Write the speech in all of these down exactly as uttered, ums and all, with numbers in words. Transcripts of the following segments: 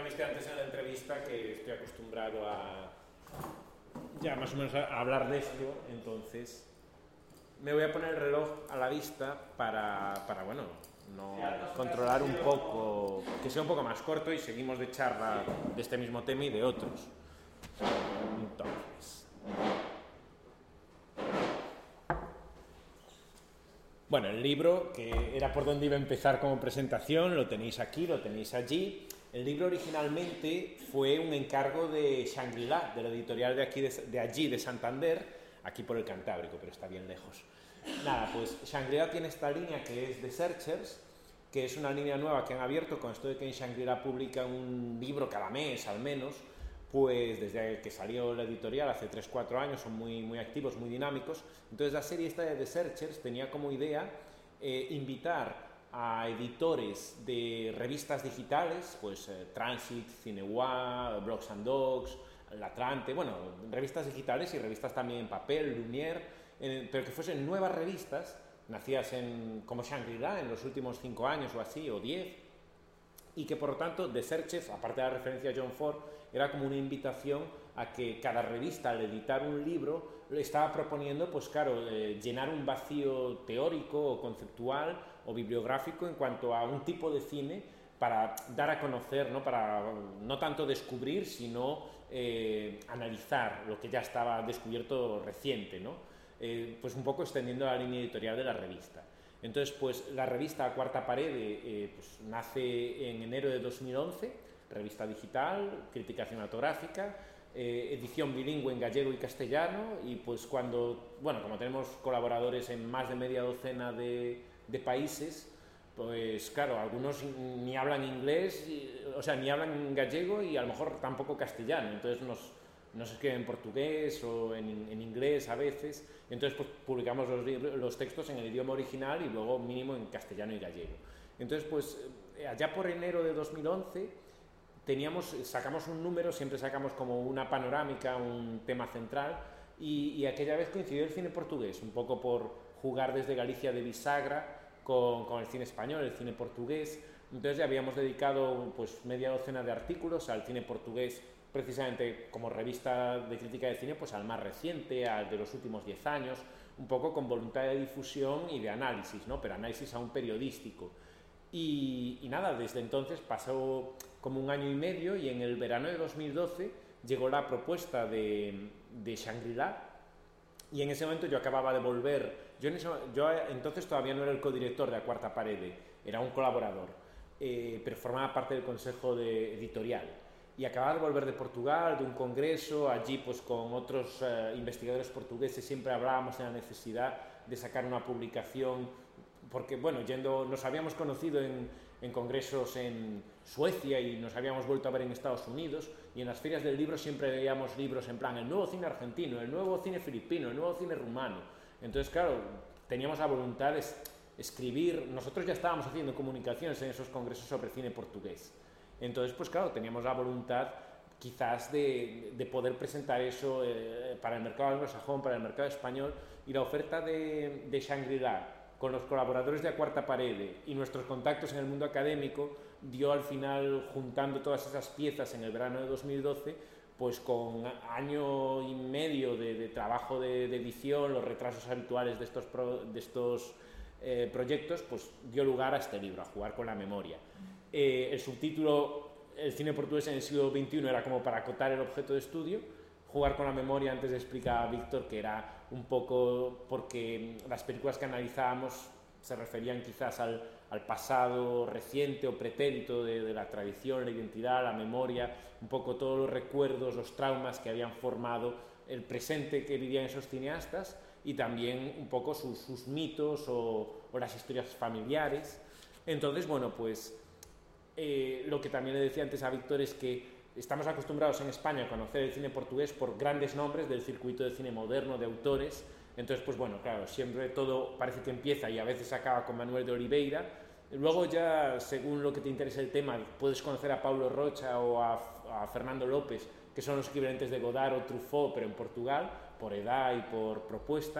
viste antes en la entrevista que estoy acostumbrado a ya más o menos a hablar de esto, entonces me voy a poner el reloj a la vista para, para bueno, no controlar un poco, que sea un poco más corto y seguimos de charla de este mismo tema y de otros. Entonces, bueno, el libro, que era por donde iba a empezar como presentación, lo tenéis aquí, lo tenéis allí. El libro originalmente fue un encargo de Shangri-La, de la editorial de, aquí de, de allí, de Santander, aquí por el Cantábrico, pero está bien lejos. Nada, pues Shangri-La tiene esta línea que es The Searchers, que es una línea nueva que han abierto con esto de que en Shangri-La publican un libro cada mes al menos. Pues desde que salió la editorial hace tres cuatro años son muy, muy activos, muy dinámicos. Entonces la serie esta de The Searchers tenía como idea eh, invitar a editores de revistas digitales, pues eh, Transit, Cinewa, Blogs and Dogs, Latrante, bueno, revistas digitales y revistas también en papel, Lumière, eh, pero que fuesen nuevas revistas, nacidas en, como Shangri-La en los últimos cinco años o así, o diez, y que por lo tanto The Searchers, aparte de la referencia a John Ford, era como una invitación a que cada revista al editar un libro le estaba proponiendo, pues claro, eh, llenar un vacío teórico o conceptual o bibliográfico en cuanto a un tipo de cine para dar a conocer, no, para no tanto descubrir, sino eh, analizar lo que ya estaba descubierto reciente, ¿no? Eh, pues un poco extendiendo la línea editorial de la revista. Entonces, pues la revista Cuarta Pared eh, pues, nace en enero de dos mil once, revista digital, crítica cinematográfica, eh, edición bilingüe en gallego y castellano, y pues cuando, bueno, como tenemos colaboradores en más de media docena de, de países, pues claro, algunos ni hablan inglés, o sea, ni hablan gallego y a lo mejor tampoco castellano, entonces nos... nos escriben en portugués o en, en inglés a veces, entonces pues publicamos los, los textos en el idioma original y luego mínimo en castellano y gallego. Entonces pues allá por enero de dos mil once teníamos, sacamos un número, siempre sacamos como una panorámica, un tema central, y, y aquella vez coincidió el cine portugués, un poco por jugar desde Galicia de bisagra con, con el cine español, el cine portugués. Entonces ya habíamos dedicado pues media docena de artículos al cine portugués, precisamente como revista de crítica de cine, pues al más reciente, al de los últimos diez años, un poco con voluntad de difusión y de análisis, ¿no? Pero análisis aún periodístico. Y, y nada, desde entonces pasó como un año y medio y en el verano de dos mil doce llegó la propuesta de, de Shangri-La, y en ese momento yo acababa de volver, yo, en ese, yo entonces todavía no era el codirector de La Cuarta Pared, era un colaborador, eh, pero formaba parte del consejo de editorial. Y acababa de volver de Portugal, de un congreso, allí pues con otros eh, investigadores portugueses siempre hablábamos de la necesidad de sacar una publicación, porque bueno, yendo, nos habíamos conocido en, en congresos en Suecia y nos habíamos vuelto a ver en Estados Unidos, y en las ferias del libro siempre veíamos libros en plan el nuevo cine argentino, el nuevo cine filipino, el nuevo cine rumano. Entonces claro, teníamos la voluntad de escribir, nosotros ya estábamos haciendo comunicaciones en esos congresos sobre cine portugués. Entonces, pues claro, teníamos la voluntad quizás de, de poder presentar eso eh, para el mercado anglosajón, para el mercado español, y la oferta de, de Shangri-La con los colaboradores de A Cuarta Pared y nuestros contactos en el mundo académico dio al final, juntando todas esas piezas en el verano de dos mil doce, pues con año y medio de, de trabajo de, de edición, los retrasos habituales de estos, pro, de estos eh, proyectos, pues dio lugar a este libro, A Jugar con la Memoria. Eh, el subtítulo, el cine portugués en el siglo veintiuno, era como para acotar el objeto de estudio. Jugar con la memoria, antes explica a Víctor que era un poco porque las películas que analizábamos se referían quizás al, al pasado reciente o pretérito de, de la tradición, la identidad, la memoria, un poco todos los recuerdos, los traumas que habían formado el presente que vivían esos cineastas, y también un poco sus, sus mitos o, o las historias familiares. Entonces, bueno, pues Eh, lo que también le decía antes a Víctor es que estamos acostumbrados en España a conocer el cine portugués por grandes nombres del circuito de cine moderno, de autores. Entonces, pues bueno, claro, siempre todo parece que empieza y a veces acaba con Manuel de Oliveira. Luego ya, según lo que te interese el tema, puedes conocer a Paulo Rocha o a, a Fernando López, que son los equivalentes de Godard o Truffaut, pero en Portugal, por edad y por propuesta.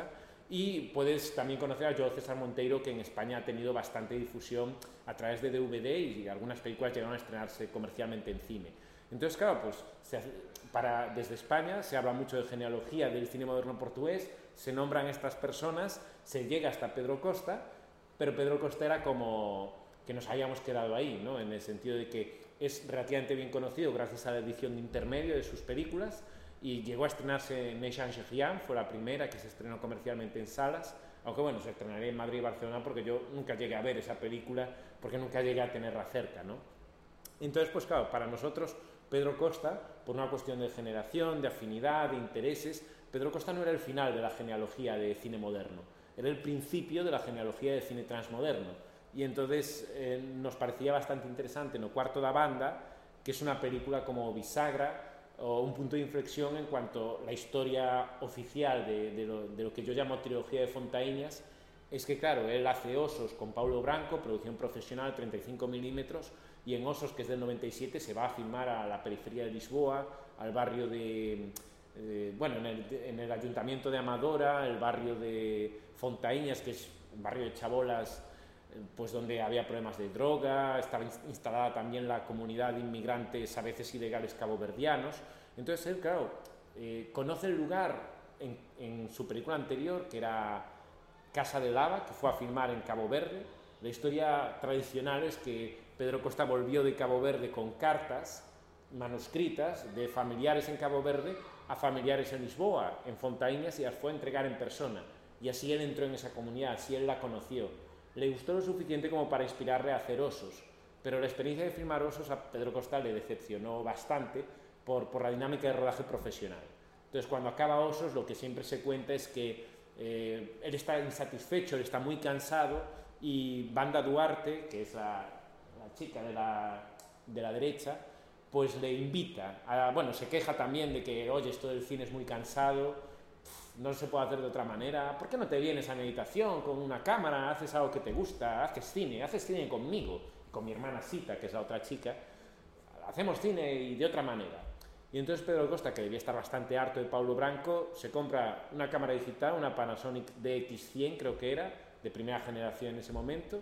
Y puedes también conocer a Joao César Monteiro, que en España ha tenido bastante difusión a través de D V D y algunas películas llegaron a estrenarse comercialmente en cine. Entonces, claro, pues se hace, para, desde España se habla mucho de genealogía del cine moderno portugués, se nombran estas personas, se llega hasta Pedro Costa, pero Pedro Costa era como que nos hayamos quedado ahí, ¿no? En el sentido de que es relativamente bien conocido gracias a la edición de intermedio de sus películas, y llegó a estrenarse en Nation Cherian, fue la primera que se estrenó comercialmente en salas, aunque bueno, se estrenaría en Madrid y Barcelona porque yo nunca llegué a ver esa película, porque nunca llegué a tenerla cerca, ¿no? Entonces, pues claro, para nosotros Pedro Costa, por una cuestión de generación, de afinidad, de intereses, Pedro Costa no era el final de la genealogía de cine moderno, era el principio de la genealogía de cine transmoderno, y entonces eh, nos parecía bastante interesante No Cuarto da Banda, que es una película como bisagra, o un punto de inflexión en cuanto a la historia oficial de, de, lo, de lo que yo llamo trilogía de Fontaíñas. Es que claro, él hace Osos con Paulo Branco, producción profesional, treinta y cinco milímetros, y en Osos, que es del noventa y siete, se va a filmar a la periferia de Lisboa, al barrio de, eh, bueno, en el, en el ayuntamiento de Amadora, el barrio de Fontaíñas, que es un barrio de chabolas, pues donde había problemas de droga, estaba instalada también la comunidad de inmigrantes, a veces ilegales, caboverdianos. Entonces él, claro, eh, conoce el lugar en, en su película anterior, que era Casa de Lava, que fue a filmar en Cabo Verde. La historia tradicional es que Pedro Costa volvió de Cabo Verde con cartas manuscritas de familiares en Cabo Verde a familiares en Lisboa, en Fontaíñas, y las fue a entregar en persona. Y así él entró en esa comunidad, así él la conoció. Le gustó lo suficiente como para inspirarle a hacer Osos, pero la experiencia de filmar Osos a Pedro Costa le decepcionó bastante por, por la dinámica de rodaje profesional. Entonces, cuando acaba Osos, lo que siempre se cuenta es que eh, él está insatisfecho, él está muy cansado, y Banda Duarte, que es la, la chica de la, de la derecha, pues le invita, a, bueno, se queja también de que, oye, esto del cine es muy cansado, no se puede hacer de otra manera, ¿por qué no te vienes a meditación con una cámara, haces algo que te gusta, haces cine, haces cine conmigo, con mi hermana Sita, que es la otra chica, hacemos cine y de otra manera? Y entonces Pedro Costa, que debía estar bastante harto de Paulo Branco, se compra una cámara digital, una Panasonic D X cien creo que era, de primera generación en ese momento,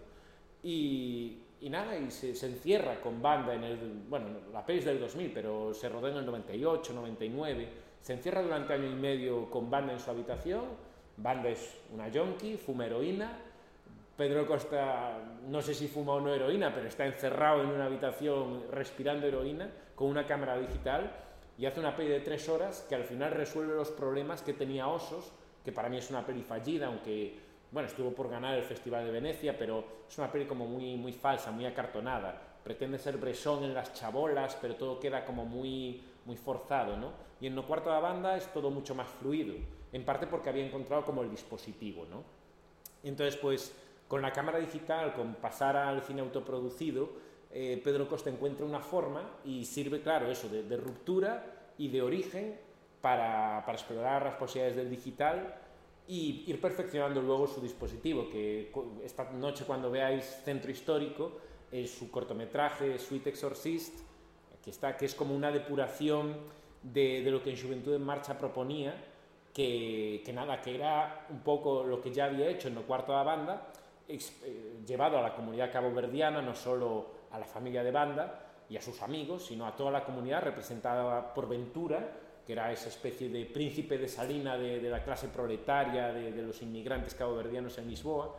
y, y nada, y se, se encierra con Banda en el, bueno, la peli es del dos mil, pero se rodó en el noventa y ocho, noventa y nueve, se encierra durante año y medio con Banda en su habitación. Banda es una yonki, fuma heroína. Pedro Costa, no sé si fuma o no heroína, pero está encerrado en una habitación respirando heroína con una cámara digital, y hace una peli de tres horas que al final resuelve los problemas que tenía Osos, que para mí es una peli fallida, aunque bueno, estuvo por ganar el Festival de Venecia, pero es una peli como muy, muy falsa, muy acartonada. Pretende ser Bresson en las chabolas, pero todo queda como muy, muy forzado, ¿no? Y en No Cuarto da Banda es todo mucho más fluido, en parte porque había encontrado como el dispositivo, ¿no? Y entonces, pues, con la cámara digital, con pasar al cine autoproducido, eh, Pedro Costa encuentra una forma y sirve, claro, eso, de, de ruptura y de origen para, para explorar las posibilidades del digital y ir perfeccionando luego su dispositivo, que esta noche cuando veáis Centro Histórico, es su cortometraje Sweet Exorcist, que, está, que es como una depuración de, de lo que en Juventud en Marcha proponía, que, que nada, que era un poco lo que ya había hecho en No Cuarto da Banda, ex, eh, llevado a la comunidad caboverdiana, no solo a la familia de Banda y a sus amigos, sino a toda la comunidad representada por Ventura, que era esa especie de príncipe de Salina de, de la clase proletaria, de, de los inmigrantes caboverdianos en Lisboa.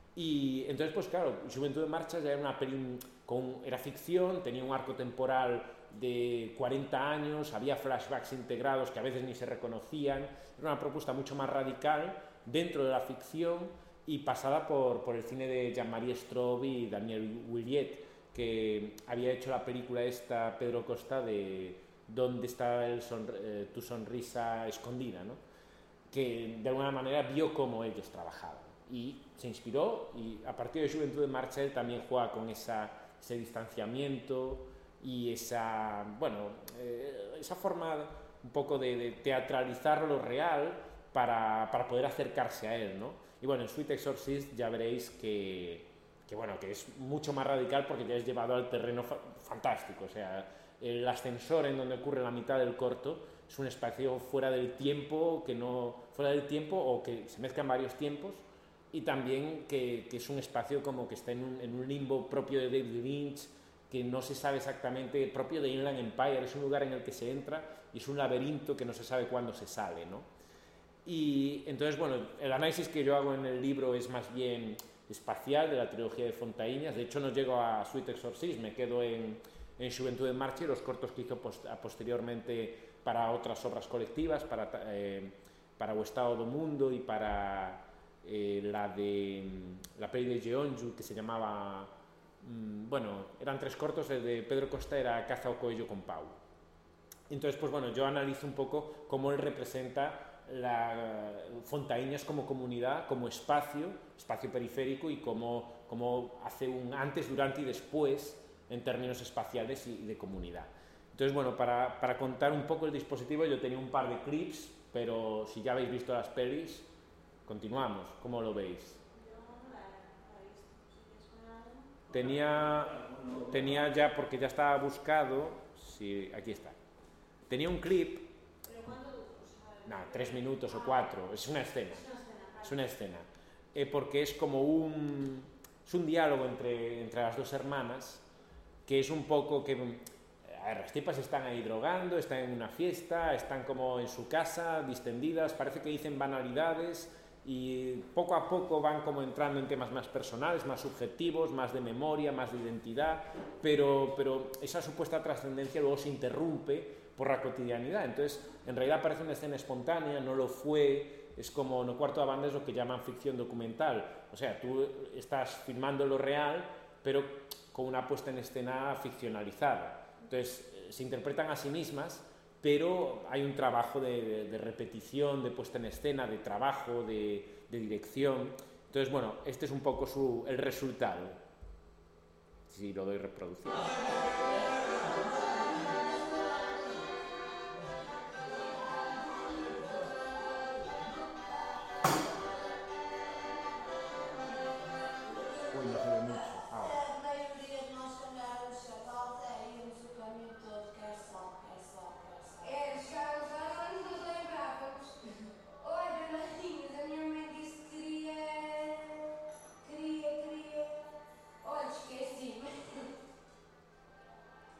Y entonces, pues claro, Juventud en Marcha ya era una peli con, era ficción, tenía un arco temporal de cuarenta años, había flashbacks integrados que a veces ni se reconocían, era una propuesta mucho más radical dentro de la ficción y pasada por, por el cine de Jean-Marie Straub y Daniel Williet, que había hecho la película esta, Pedro Costa, de ¿Dónde está el sonr eh, tu sonrisa escondida?, ¿no? Que de alguna manera vio cómo ellos trabajaban y se inspiró, y a partir de Juventud en Marcha él también juega con esa, ese distanciamiento y esa, bueno, eh, esa forma un poco de, de teatralizar lo real para, para poder acercarse a él, ¿no? Y bueno, en Sweet Exorcist ya veréis que, que, bueno, que es mucho más radical porque ya es llevado al terreno fa fantástico, o sea, El ascensor en donde ocurre la mitad del corto es un espacio fuera del tiempo, que no, fuera del tiempo o que se mezclan varios tiempos, y también que, que es un espacio como que está en un, en un limbo propio de David Lynch, que no se sabe exactamente, propio de Inland Empire, es un lugar en el que se entra y es un laberinto que no se sabe cuándo se sale, ¿no? Y entonces, bueno, el análisis que yo hago en el libro es más bien espacial de la trilogía de Fontaíñas. De hecho, no llego a Sweet Exorcism, me quedo en, en Juventud en Marcha y los cortos que hizo post, posteriormente para otras obras colectivas, para, eh, para O Estado do Mundo y para eh, la de la peli de Jeonju que se llamaba, mmm, bueno, eran tres cortos, el de Pedro Costa era Caza o Coello con Pau. Entonces, pues bueno, yo analizo un poco cómo él representa la Fontaíñas como comunidad, como espacio, espacio periférico, y cómo, cómo hace un antes, durante y después en términos espaciales y de comunidad. Entonces, bueno, para, para contar un poco el dispositivo, yo tenía un par de clips, pero si ya habéis visto las pelis, continuamos. ¿Cómo lo veis? Tenía, tenía ya, porque ya estaba buscado, sí, aquí está. Tenía un clip, no, tres minutos o cuatro, es una escena, es una escena, eh, porque es como un, es un diálogo entre, entre las dos hermanas, que es un poco que, a ver, las tipas están ahí drogando, están en una fiesta, están como en su casa, distendidas, parece que dicen banalidades, y poco a poco van como entrando en temas más personales, más subjetivos, más de memoria, más de identidad, pero, pero esa supuesta trascendencia luego se interrumpe por la cotidianidad. Entonces, en realidad parece una escena espontánea, no lo fue, es como No cuarto de banda, es lo que llaman ficción documental. O sea, tú estás filmando lo real, pero con una puesta en escena ficcionalizada. Entonces, se interpretan a sí mismas, pero hay un trabajo de, de, de repetición, de puesta en escena, de trabajo, de, de dirección. Entonces, bueno, este es un poco su, el resultado. Si lo doy reproducir. Uy, no se ve mucho. Ah. A maioria de nós, se calhar, os chavalos é íamos o caminho todo, quer só, quer só, quer só. É, chegávamos lá e não nos lembrávamos. Olha, Martinhas, a minha mãe disse que queria. Queria, queria. Olha, esqueci-me.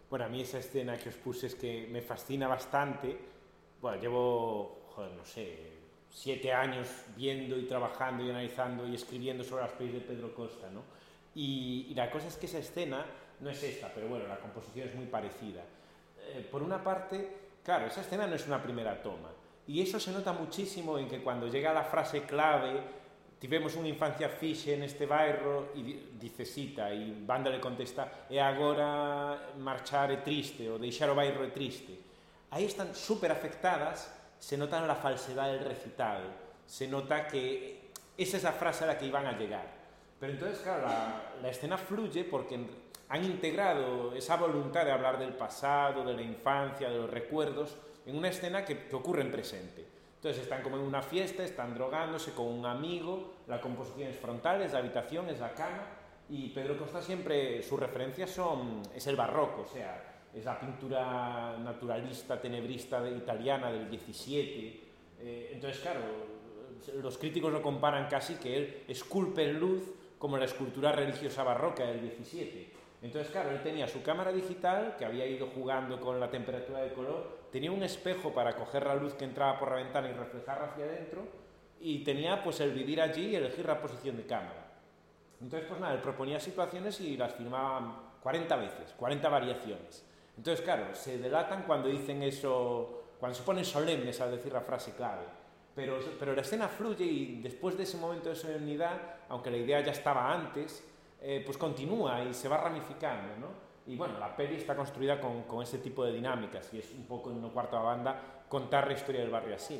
Bueno, a mí esa escena que os puse es que me fascina bastante. Bueno, llevo, joder, no sé, siete años viendo y trabajando y analizando y escribiendo sobre las pelis de Pedro Costa, ¿no? Y, y la cosa es que esa escena no es esta, pero bueno, la composición es muy parecida. Eh, por una parte, claro, esa escena no es una primera toma. Y eso se nota muchísimo en que cuando llega la frase clave, tivemos unha infancia fixe neste bairro, e dice cita, e Banda le contesta, e agora marchar é triste, ou deixar o bairro é triste. Aí están super afectadas, se nota la falsedade del recitado, se nota que esa es la frase a la que iban a llegar. Pero entonces, claro, la, la escena fluye porque han integrado esa voluntad de hablar del pasado, de la infancia, de los recuerdos, en una escena que, que ocurre en presente. Entonces están como en una fiesta, están drogándose con un amigo, la composición es frontal, es la habitación, es la cama, y Pedro Costa siempre, sus referencias son, es el barroco, o sea, es la pintura naturalista, tenebrista italiana del diecisiete. Eh, entonces, claro, los críticos lo comparan casi que él esculpe en luz como la escultura religiosa barroca del diecisiete. Entonces, claro, él tenía su cámara digital, que había ido jugando con la temperatura de color, tenía un espejo para coger la luz que entraba por la ventana y reflejarla hacia adentro, y tenía pues el vivir allí y elegir la posición de cámara. Entonces, pues nada, él proponía situaciones y las filmaba cuarenta veces, cuarenta variaciones. Entonces, claro, se delatan cuando dicen eso, cuando se ponen solemnes al decir la frase clave. Pero, pero la escena fluye y después de ese momento de solemnidad, aunque la idea ya estaba antes, eh, pues continúa y se va ramificando, ¿no? Y bueno, la peli está construida con, con ese tipo de dinámicas y es un poco en una cuarta banda contar la historia del barrio así.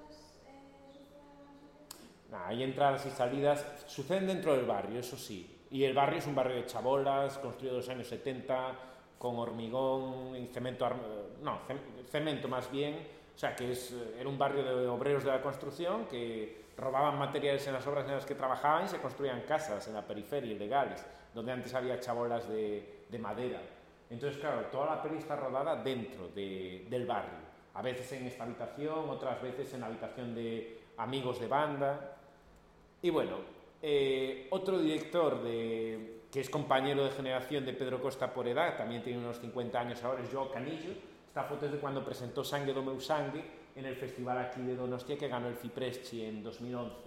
Nah, hay entradas y salidas, suceden dentro del barrio, eso sí. Y el barrio es un barrio de chabolas, construido en los años setenta, con hormigón y cemento, no, cemento más bien, o sea, que es, era un barrio de obreros de la construcción que robaban materiales en las obras en las que trabajaban y se construían casas en la periferia ilegales, donde antes había chabolas de, de madera. Entonces, claro, toda la peli está rodada dentro de, del barrio, a veces en esta habitación, otras veces en la habitación de amigos de Banda. Y bueno, eh, otro director de, que es compañero de generación de Pedro Costa por edad, también tiene unos cincuenta años ahora, es Joao Canillo. Esta foto es de cuando presentó Sangue do meu sangue en el festival aquí de Donostia, que ganó el Fipresci en dos mil once.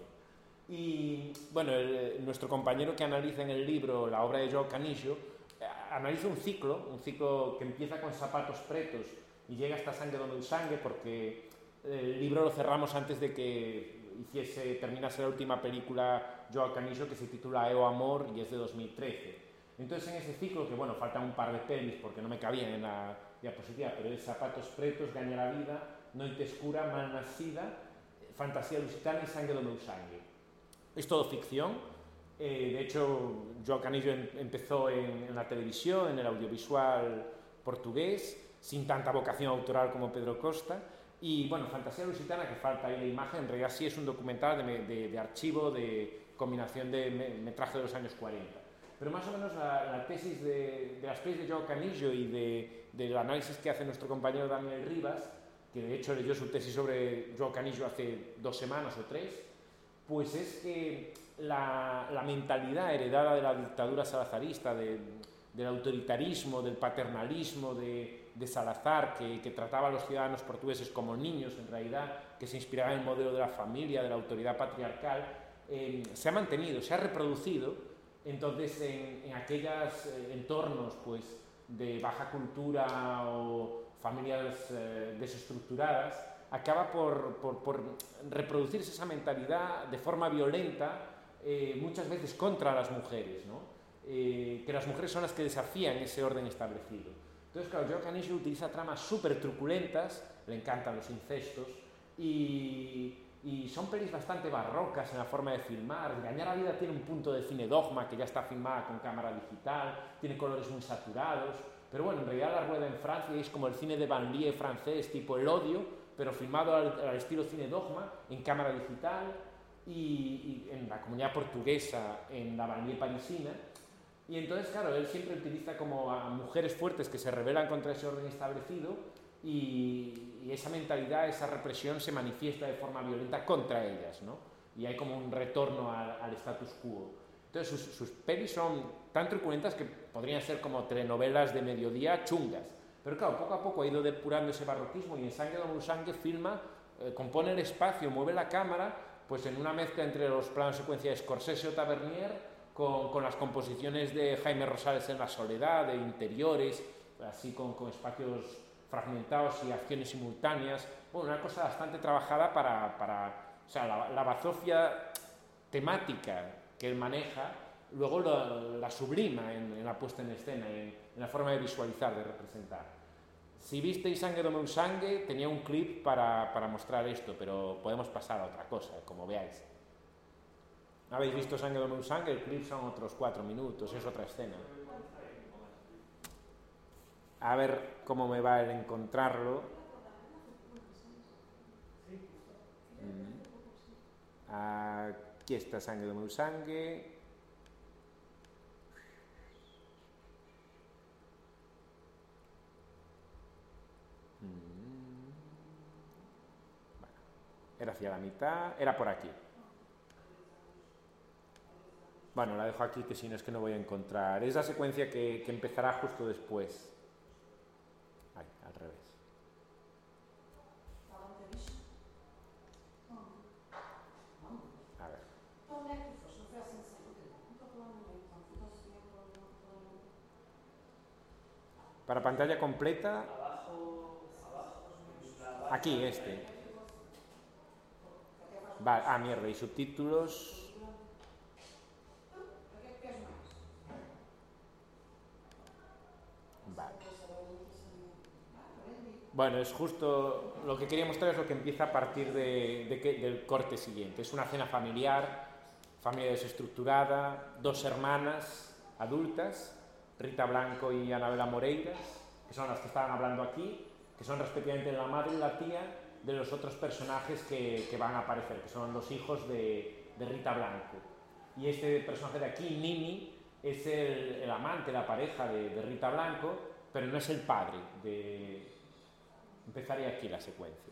Y bueno, el, nuestro compañero que analiza en el libro la obra de Joao Canillo analiza un ciclo, un ciclo que empieza con Zapatos pretos y llega hasta Sangue do meu sangue, porque el libro lo cerramos antes de que hiciese, terminase la última película Joao Canillo, que se titula Eu Amor y es de dos mil trece. Entonces, en ese ciclo, que bueno, faltan un par de pelis porque no me cabían en la diapositiva, pero es Zapatos pretos, Gaña la vida, Noite escura, Mal nacida, Fantasía lusitana y Sangue do meu sangue. Es todo ficción. Eh, de hecho, Joao Canillo em, empezó en, en la televisión, en el audiovisual portugués, sin tanta vocación autoral como Pedro Costa. Y bueno, Fantasía lusitana, que falta ahí la imagen, en realidad sí es un documental de, de, de archivo, de combinación de metraje de los años cuarenta. Pero más o menos la, la tesis de, de las pelis de Joao Canillo y de, del análisis que hace nuestro compañero Daniel Rivas, que de hecho leyó su tesis sobre Joao Canillo hace dos semanas o tres, pues es que la, la mentalidad heredada de la dictadura salazarista, de, del autoritarismo, del paternalismo de, de Salazar, que, que trataba a los ciudadanos portugueses como niños en realidad, que se inspiraba en el modelo de la familia, de la autoridad patriarcal, eh, se ha mantenido, se ha reproducido. Entonces, en, en aquellos eh, entornos pues, de baja cultura o familias eh, desestructuradas, acaba por, por, por reproducirse esa mentalidad de forma violenta, eh, muchas veces contra las mujeres, ¿no? Eh, que las mujeres son las que desafían ese orden establecido. Entonces, claro, Joao Canillo utiliza tramas súper truculentas, le encantan los incestos, y... y son pelis bastante barrocas en la forma de filmar. Gaña la vida tiene un punto de cine dogma, que ya está filmada con cámara digital, tiene colores muy saturados, pero bueno, en realidad La rueda en Francia es como el cine de banlieue francés, tipo El odio, pero filmado al, al estilo cine dogma, en cámara digital, y, y en la comunidad portuguesa, en la banlieue parisina. Y entonces, claro, él siempre utiliza como a mujeres fuertes que se rebelan contra ese orden establecido, y, y esa mentalidad, esa represión se manifiesta de forma violenta contra ellas, ¿no? Y hay como un retorno al, al status quo. Entonces sus, sus pelis son tan truculentas que podrían ser como telenovelas de mediodía chungas. Pero claro, poco a poco ha ido depurando ese barroquismo y en Sangue do meu sangue filma, eh, compone el espacio, mueve la cámara, pues en una mezcla entre los planos secuencia de Scorsese o Tavernier con, con las composiciones de Jaime Rosales en La soledad, de interiores, así con, con espacios fragmentados y acciones simultáneas. Bueno, una cosa bastante trabajada para, para o sea, la, la bazofia temática que él maneja, luego lo, la sublima en, en la puesta en escena, en, en la forma de visualizar, de representar. Si visteis Sangue do meu sangue, tenía un clip para, para mostrar esto, pero podemos pasar a otra cosa, como veáis. ¿Habéis visto Sangue do meu sangue? El clip son otros cuatro minutos, es otra escena. A ver cómo me va el encontrarlo. Aquí está Sangue do meu sangue. Era hacia la mitad, era por aquí. Bueno, la dejo aquí que si no es que no voy a encontrar. Es la secuencia que, que empezará justo después. Ay, al revés. A ver. Para pantalla completa. Aquí, este. Vale, ah, mierda, y subtítulos. Vale. Bueno, es justo lo que quería mostrar, es lo que empieza a partir de, de que, del corte siguiente. Es una cena familiar, familia desestructurada, dos hermanas adultas, Rita Blanco y Anabela Moreiras, que son las que estaban hablando aquí, que son respectivamente la madre y la tía de los otros personajes que, que van a aparecer, que son los hijos de, de Rita Blanco. Y este personaje de aquí, Nini, es el, el amante, la pareja de, de Rita Blanco, pero no es el padre. De... Empezaría aquí la secuencia.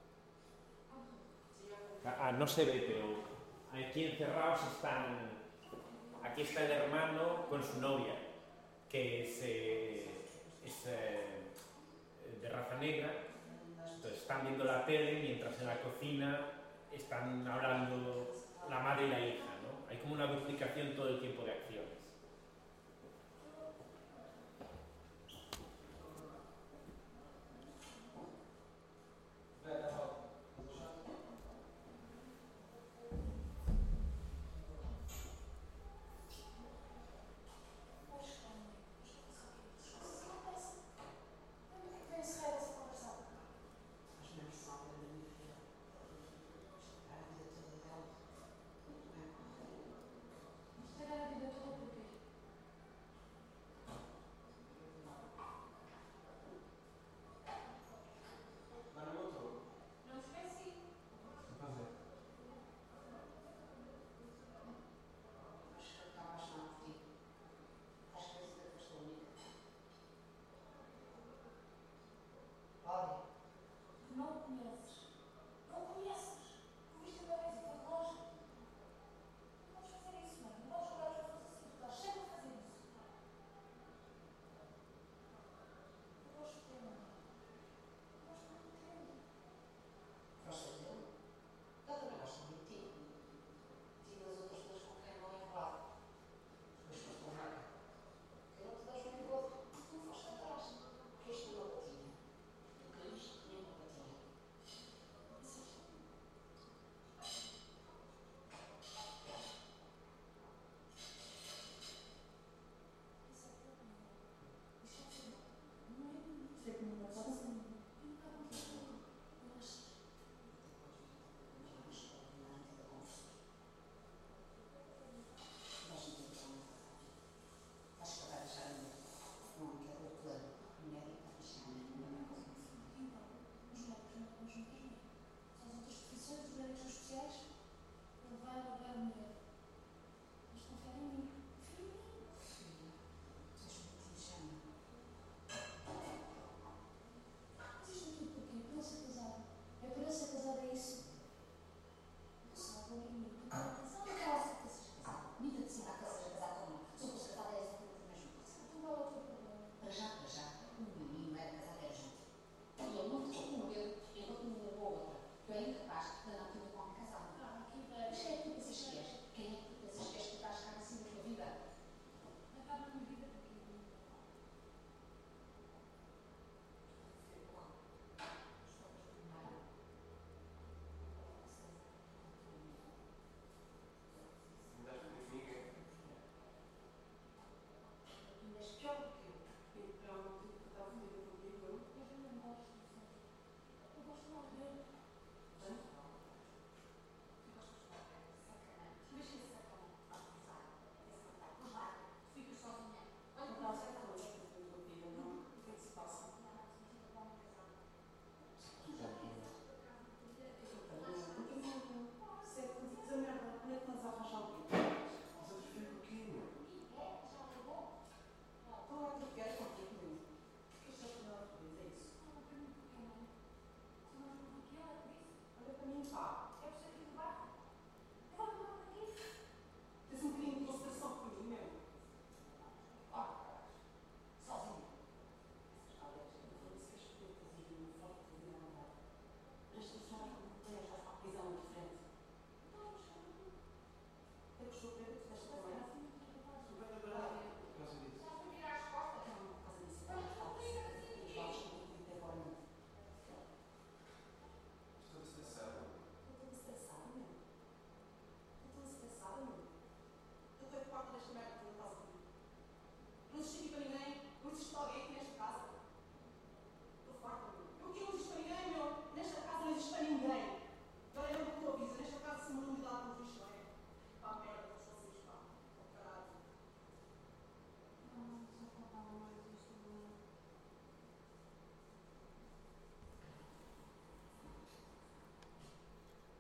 Ah, no se ve, pero aquí encerrados están... Aquí está el hermano con su novia, que es, eh, es eh, de raza negra. Entonces están viendo la tele mientras en la cocina están hablando la madre y la hija, ¿no? Hay como una duplicación todo el tiempo de acciones. Estragar a vida toda porque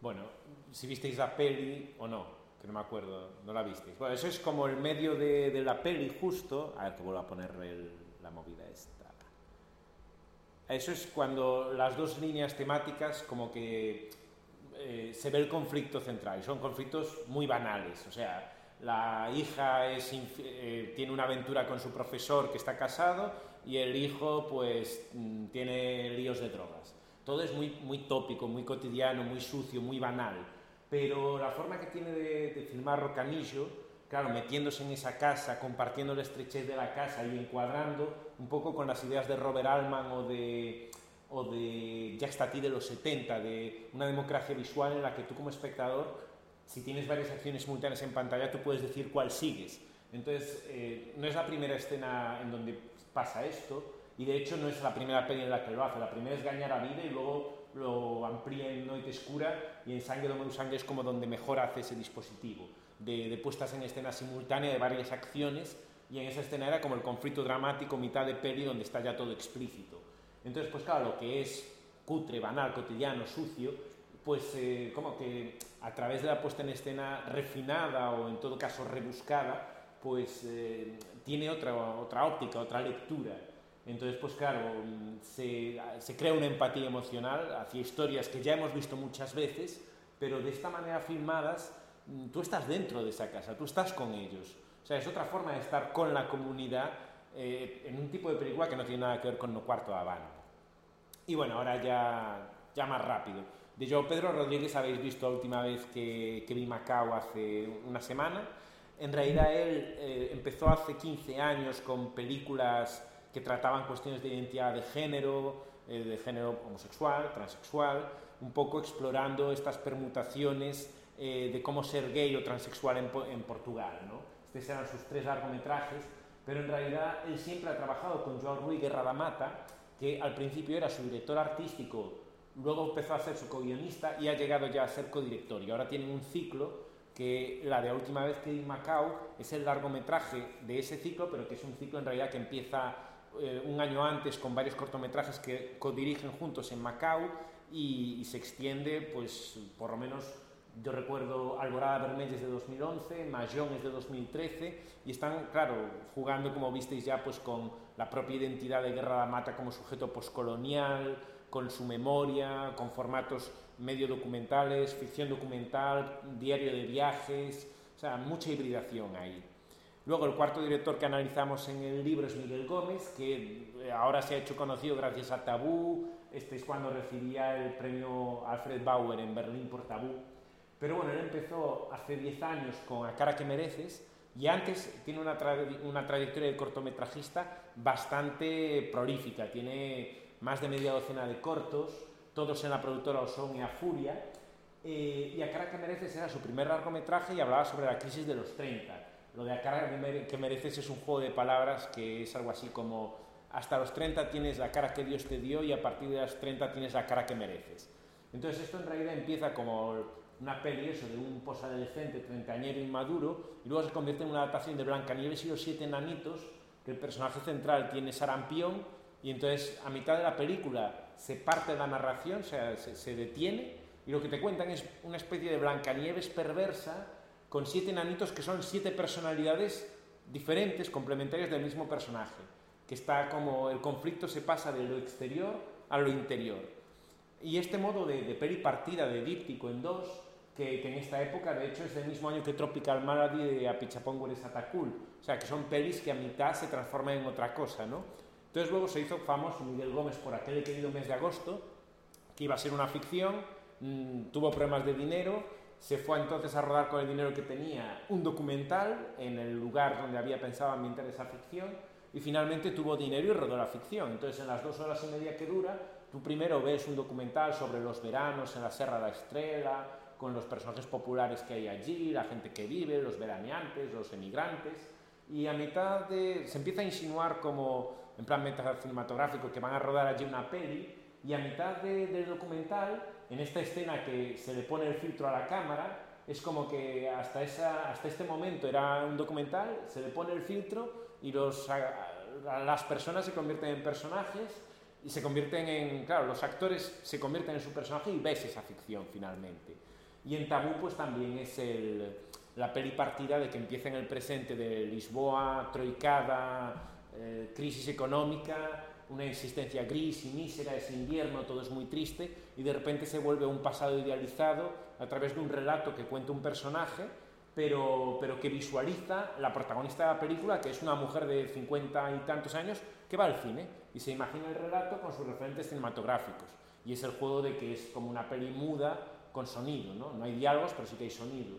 Bueno, si visteis la peli o no, que no me acuerdo, no la visteis. Bueno, eso es como el medio de, de la peli justo. A ver, que vuelvo a poner el, la movida esta. Eso es cuando las dos líneas temáticas como que eh, se ve el conflicto central. Y son conflictos muy banales. O sea, la hija es eh, tiene una aventura con su profesor que está casado y el hijo pues tiene líos de drogas. Todo es muy, muy tópico, muy cotidiano, muy sucio, muy banal. Pero la forma que tiene de, de filmar Rocanillo, claro, metiéndose en esa casa, compartiendo la estrechez de la casa y encuadrando un poco con las ideas de Robert Altman o de, o de Jacques Tati de los setenta, de una democracia visual en la que tú como espectador, si tienes varias acciones simultáneas en pantalla, tú puedes decir cuál sigues. Entonces, eh, no es la primera escena en donde pasa esto, y de hecho no es la primera peli en la que lo hace. La primera es Gañar a Vida y luego lo amplía en Noite Escura, y en Sangue do meu sangue es como donde mejor hace ese dispositivo de, de puestas en escena simultánea de varias acciones, y en esa escena era como el conflicto dramático mitad de peli donde está ya todo explícito. Entonces, pues claro, lo que es cutre, banal, cotidiano, sucio, pues eh, como que a través de la puesta en escena refinada o en todo caso rebuscada, pues eh, tiene otra, otra óptica, otra lectura. Entonces, pues claro, se, se crea una empatía emocional hacia historias que ya hemos visto muchas veces, pero de esta manera filmadas, tú estás dentro de esa casa, tú estás con ellos. O sea, es otra forma de estar con la comunidad eh, en un tipo de película que no tiene nada que ver con No Cuarto de Habana. Y bueno, ahora ya, ya más rápido. De João Pedro Rodríguez habéis visto la última vez que, que vi Macao hace una semana. En realidad él eh, empezó hace quince años con películas que trataban cuestiones de identidad de género, eh, de género homosexual, transexual, un poco explorando estas permutaciones eh, de cómo ser gay o transexual en, en Portugal, ¿no? Estos eran sus tres largometrajes, pero en realidad él siempre ha trabajado con João Rui Guerra da Mata, que al principio era su director artístico, luego empezó a ser su co-guionista y ha llegado ya a ser codirector. Y ahora tienen un ciclo que la de la última vez que vi Macao es el largometraje de ese ciclo, pero que es un ciclo en realidad que empieza eh, un año antes con varios cortometrajes que codirigen juntos en Macao y, y se extiende, pues por lo menos yo recuerdo Alborada Vermella es de dos mil once, Mahjong es de dos mil trece y están, claro, jugando, como visteis ya, pues con la propia identidad de Guerra da Mata como sujeto postcolonial, con su memoria, con formatos medio documentales, ficción documental, diario de viajes, o sea, mucha hibridación ahí. Luego el cuarto director que analizamos en el libro es Miguel Gómez, que ahora se ha hecho conocido gracias a Tabú. Este es cuando recibía el premio Alfred Bauer en Berlín por Tabú. Pero bueno, él empezó hace diez años con A cara que mereces y antes tiene una, tra una trayectoria de cortometrajista bastante prolífica. Tiene más de media docena de cortos, todos en la productora Osonia Furia, eh, y A cara que mereces era su primer largometraje y hablaba sobre la crisis de los treinta. Lo de A cara que mereces es un juego de palabras que es algo así como hasta los treinta tienes la cara que Dios te dio y a partir de los treinta tienes la cara que mereces. Entonces esto en realidad empieza como una peli eso de un posadolescente treintañero inmaduro y luego se convierte en una adaptación de Blancanieves y los siete enanitos, que el personaje central tiene sarampión y entonces a mitad de la película se parte la narración, o sea, se, se detiene y lo que te cuentan es una especie de Blancanieves perversa con siete enanitos que son siete personalidades diferentes, complementarias del mismo personaje, que está como el conflicto se pasa de lo exterior a lo interior. Y este modo de, de peli partida, de díptico en dos, que, que en esta época de hecho es del mismo año que Tropical Malady de Apichapongüe Satakul, o sea que son pelis que a mitad se transforman en otra cosa, ¿no? Entonces luego se hizo famoso Miguel Gómez por Aquel querido mes de agosto, que iba a ser una ficción, mmm, tuvo problemas de dinero, se fue entonces a rodar con el dinero que tenía un documental en el lugar donde había pensado ambientar esa ficción y finalmente tuvo dinero y rodó la ficción. Entonces en las dos horas y media que dura, tú primero ves un documental sobre los veranos en la Serra da Estrela, con los personajes populares que hay allí, la gente que vive, los veraneantes, los emigrantes, y a mitad de... se empieza a insinuar como, en plan metacinematográfico, que van a rodar allí una peli, y a mitad de, del documental, en esta escena que se le pone el filtro a la cámara, es como que hasta, esa, hasta este momento era un documental, se le pone el filtro y los, a, a las personas se convierten en personajes y se convierten en, claro, los actores se convierten en su personaje y ves esa ficción finalmente. Y en Tabú pues también es el, la peli partida de que empieza en el presente de Lisboa, troicada, eh, crisis económica, una existencia gris y mísera, es invierno, todo es muy triste, y de repente se vuelve un pasado idealizado a través de un relato que cuenta un personaje, pero, pero que visualiza la protagonista de la película, que es una mujer de cincuenta y tantos años, que va al cine y se imagina el relato con sus referentes cinematográficos. Y es el juego de que es como una peli muda con sonido, ¿no? No hay diálogos, pero sí que hay sonido.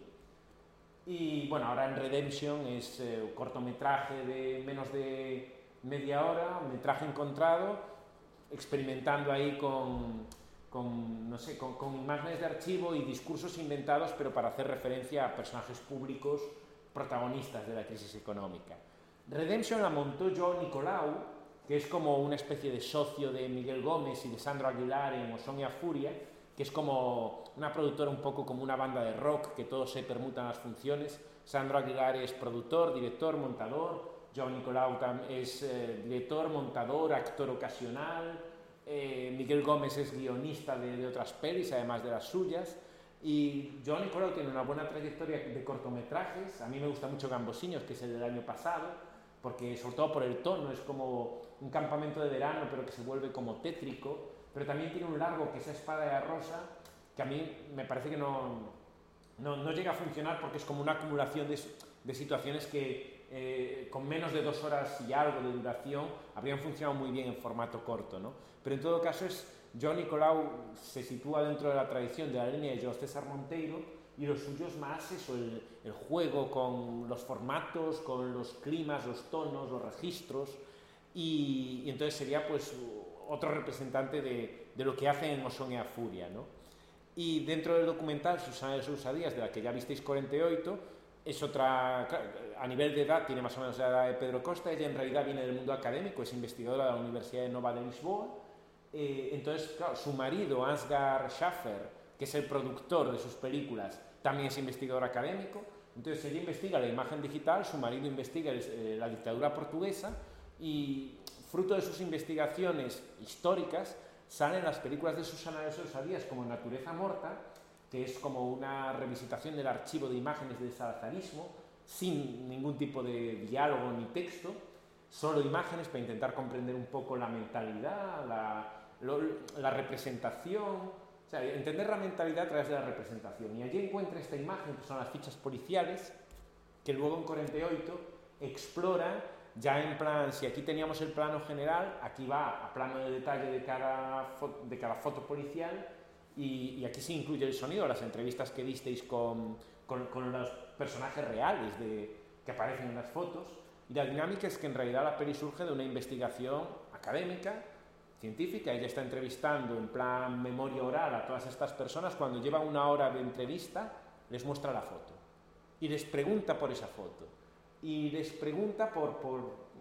Y bueno, ahora en Redemption es eh, un cortometraje de menos de media hora, metraje encontrado, experimentando ahí con, con no sé, con, con imágenes de archivo y discursos inventados, pero para hacer referencia a personajes públicos protagonistas de la crisis económica. Redemption la montó Joao Nicolau, que es como una especie de socio de Miguel Gómez y de Sandro Aguilar en Osonia Furia, que es como una productora un poco como una banda de rock, que todos se permutan las funciones. Sandro Aguilar es productor, director, montador. Joao Nicolau es eh, director, montador, actor ocasional. Eh, Miguel Gómez es guionista de, de otras pelis, además de las suyas. Y Joao Nicolau tiene una buena trayectoria de cortometrajes. A mí me gusta mucho Gambosiños, que es el del año pasado, porque sobre todo por el tono, es como un campamento de verano, pero que se vuelve como tétrico. Pero también tiene un largo, que es Espada de la Rosa, que a mí me parece que no, no, no llega a funcionar porque es como una acumulación de, de situaciones que eh, con menos de dos horas y algo de duración habrían funcionado muy bien en formato corto, ¿no? Pero en todo caso es, Joao Nicolau se sitúa dentro de la tradición de la línea de João César Monteiro, y lo suyo es más eso, el, el juego con los formatos, con los climas, los tonos, los registros, y, y entonces sería pues otro representante de, de lo que hace en Osonia Furia, ¿no? Y dentro del documental Susana de Sousa Díaz, de la que ya visteis cuarenta y ocho, es otra, claro, a nivel de edad tiene más o menos la edad de Pedro Costa. Ella en realidad viene del mundo académico, es investigadora de la Universidad de Nova de Lisboa. Eh, entonces, claro, su marido, Ansgar Schaffer, que es el productor de sus películas, también es investigador académico. Entonces ella investiga la imagen digital, su marido investiga el, eh, la dictadura portuguesa, y fruto de sus investigaciones históricas salen las películas de Susana de Sousa Díaz como Natureza Morta, que es como una revisitación del archivo de imágenes del salazarismo, sin ningún tipo de diálogo ni texto, solo imágenes para intentar comprender un poco la mentalidad, la, lo, la representación, o sea, entender la mentalidad a través de la representación. Y allí encuentra esta imagen, que son las fichas policiales, que luego en cuarenta y ocho explora ya en plan, si aquí teníamos el plano general, aquí va a plano de detalle de cada foto, de cada foto policial, y, y aquí se incluye el sonido, las entrevistas que visteis con, con, con los personajes reales de, que aparecen en las fotos. Y la dinámica es que en realidad la peli surge de una investigación académica, científica. Ella está entrevistando en plan memoria oral a todas estas personas. Cuando lleva una hora de entrevista, les muestra la foto y les pregunta por esa foto. Y les pregunta por, por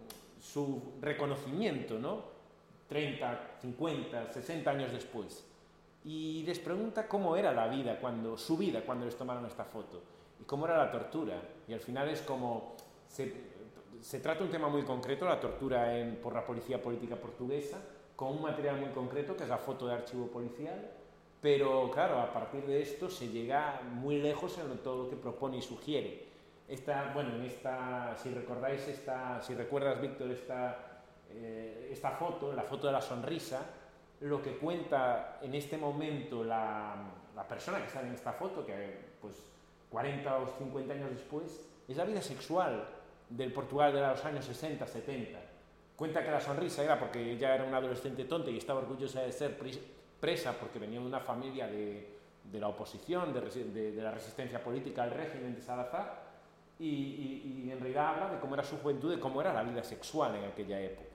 su reconocimiento, ¿no? treinta, cincuenta, sesenta años después. Y les pregunta cómo era la vida, cuando, su vida, cuando les tomaron esta foto. Y cómo era la tortura. Y al final es como... Se, se trata un tema muy concreto, la tortura en, por la policía política portuguesa, con un material muy concreto, que es la foto de archivo policial. Pero, claro, a partir de esto se llega muy lejos en todo lo que propone y sugiere. Esta, bueno, en esta, si recordáis, esta, si recuerdas, Víctor, esta, eh, esta foto, la foto de la sonrisa, lo que cuenta en este momento la, la persona que sale en esta foto, que pues cuarenta o cincuenta años después, es la vida sexual del Portugal de los años sesenta, setenta. Cuenta que la sonrisa era porque ella era una adolescente tonta y estaba orgullosa de ser presa porque venía de una familia de, de la oposición, de, de, de la resistencia política al régimen de Salazar. Y, y, y en realidad habla de cómo era su juventud, de cómo era la vida sexual en aquella época.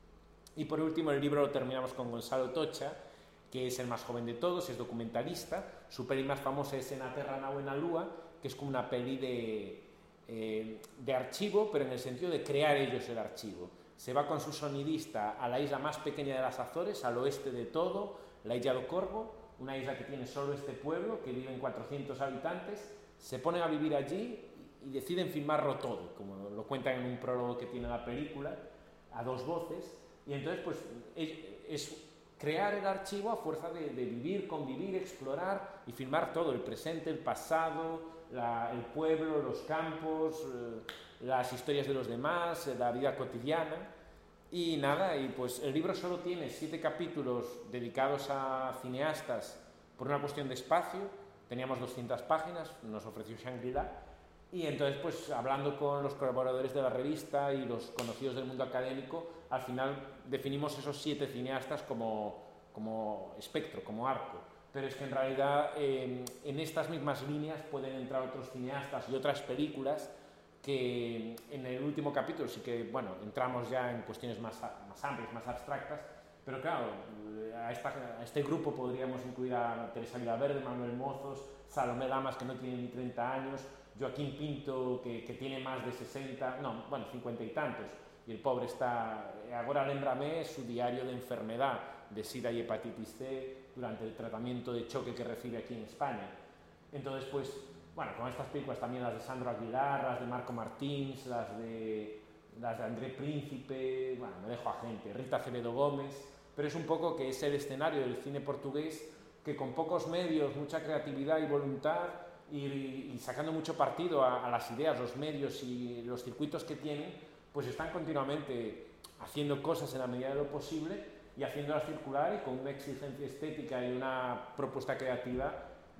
Y por último, el libro lo terminamos con Gonzalo Tocha, que es el más joven de todos, es documentalista. Su peli más famosa es En a Terra Nau en a Lúa, que es como una peli de, eh, de archivo, pero en el sentido de crear ellos el archivo. Se va con su sonidista a la isla más pequeña de las Azores, al oeste de todo, la Ilha do Corvo, una isla que tiene solo este pueblo, que viven cuatrocientos habitantes. Se ponen a vivir allí y deciden filmarlo todo, como lo cuentan en un prólogo que tiene la película, a dos voces. Y entonces pues es, es crear el archivo a fuerza de, de vivir, convivir, explorar y filmar todo, el presente, el pasado, la, el pueblo, los campos, eh, las historias de los demás, eh, la vida cotidiana. Y nada, y pues el libro solo tiene siete capítulos dedicados a cineastas por una cuestión de espacio. Teníamos doscientas páginas, nos ofreció Shangri-La, y entonces pues hablando con los colaboradores de la revista y los conocidos del mundo académico, al final definimos esos siete cineastas como, como espectro, como arco. Pero es que en realidad eh, en estas mismas líneas pueden entrar otros cineastas y otras películas que en el último capítulo sí que, bueno, entramos ya en cuestiones más, más amplias, más abstractas, pero claro, a, esta, a este grupo podríamos incluir a Teresa Villaverde, Manuel Mozos, Salomé Lamas, que no tiene ni treinta años, Joaquín Pinto, que, que tiene más de sesenta, no, bueno, cincuenta y tantos, y el pobre está, agora lembrame su diario de enfermedad de sida y hepatitis C durante el tratamiento de choque que recibe aquí en España. Entonces, pues, bueno, con estas películas también las de Sandro Aguilar, las de Marco Martins, las de, las de André Príncipe, bueno, me dejo a gente, Rita Acevedo Gómez, pero es un poco que es el escenario del cine portugués que con pocos medios, mucha creatividad y voluntad y, y sacando mucho partido a, a las ideas, los medios y los circuitos que tienen, pues están continuamente haciendo cosas en la medida de lo posible y haciéndolas circular y con una exigencia estética y una propuesta creativa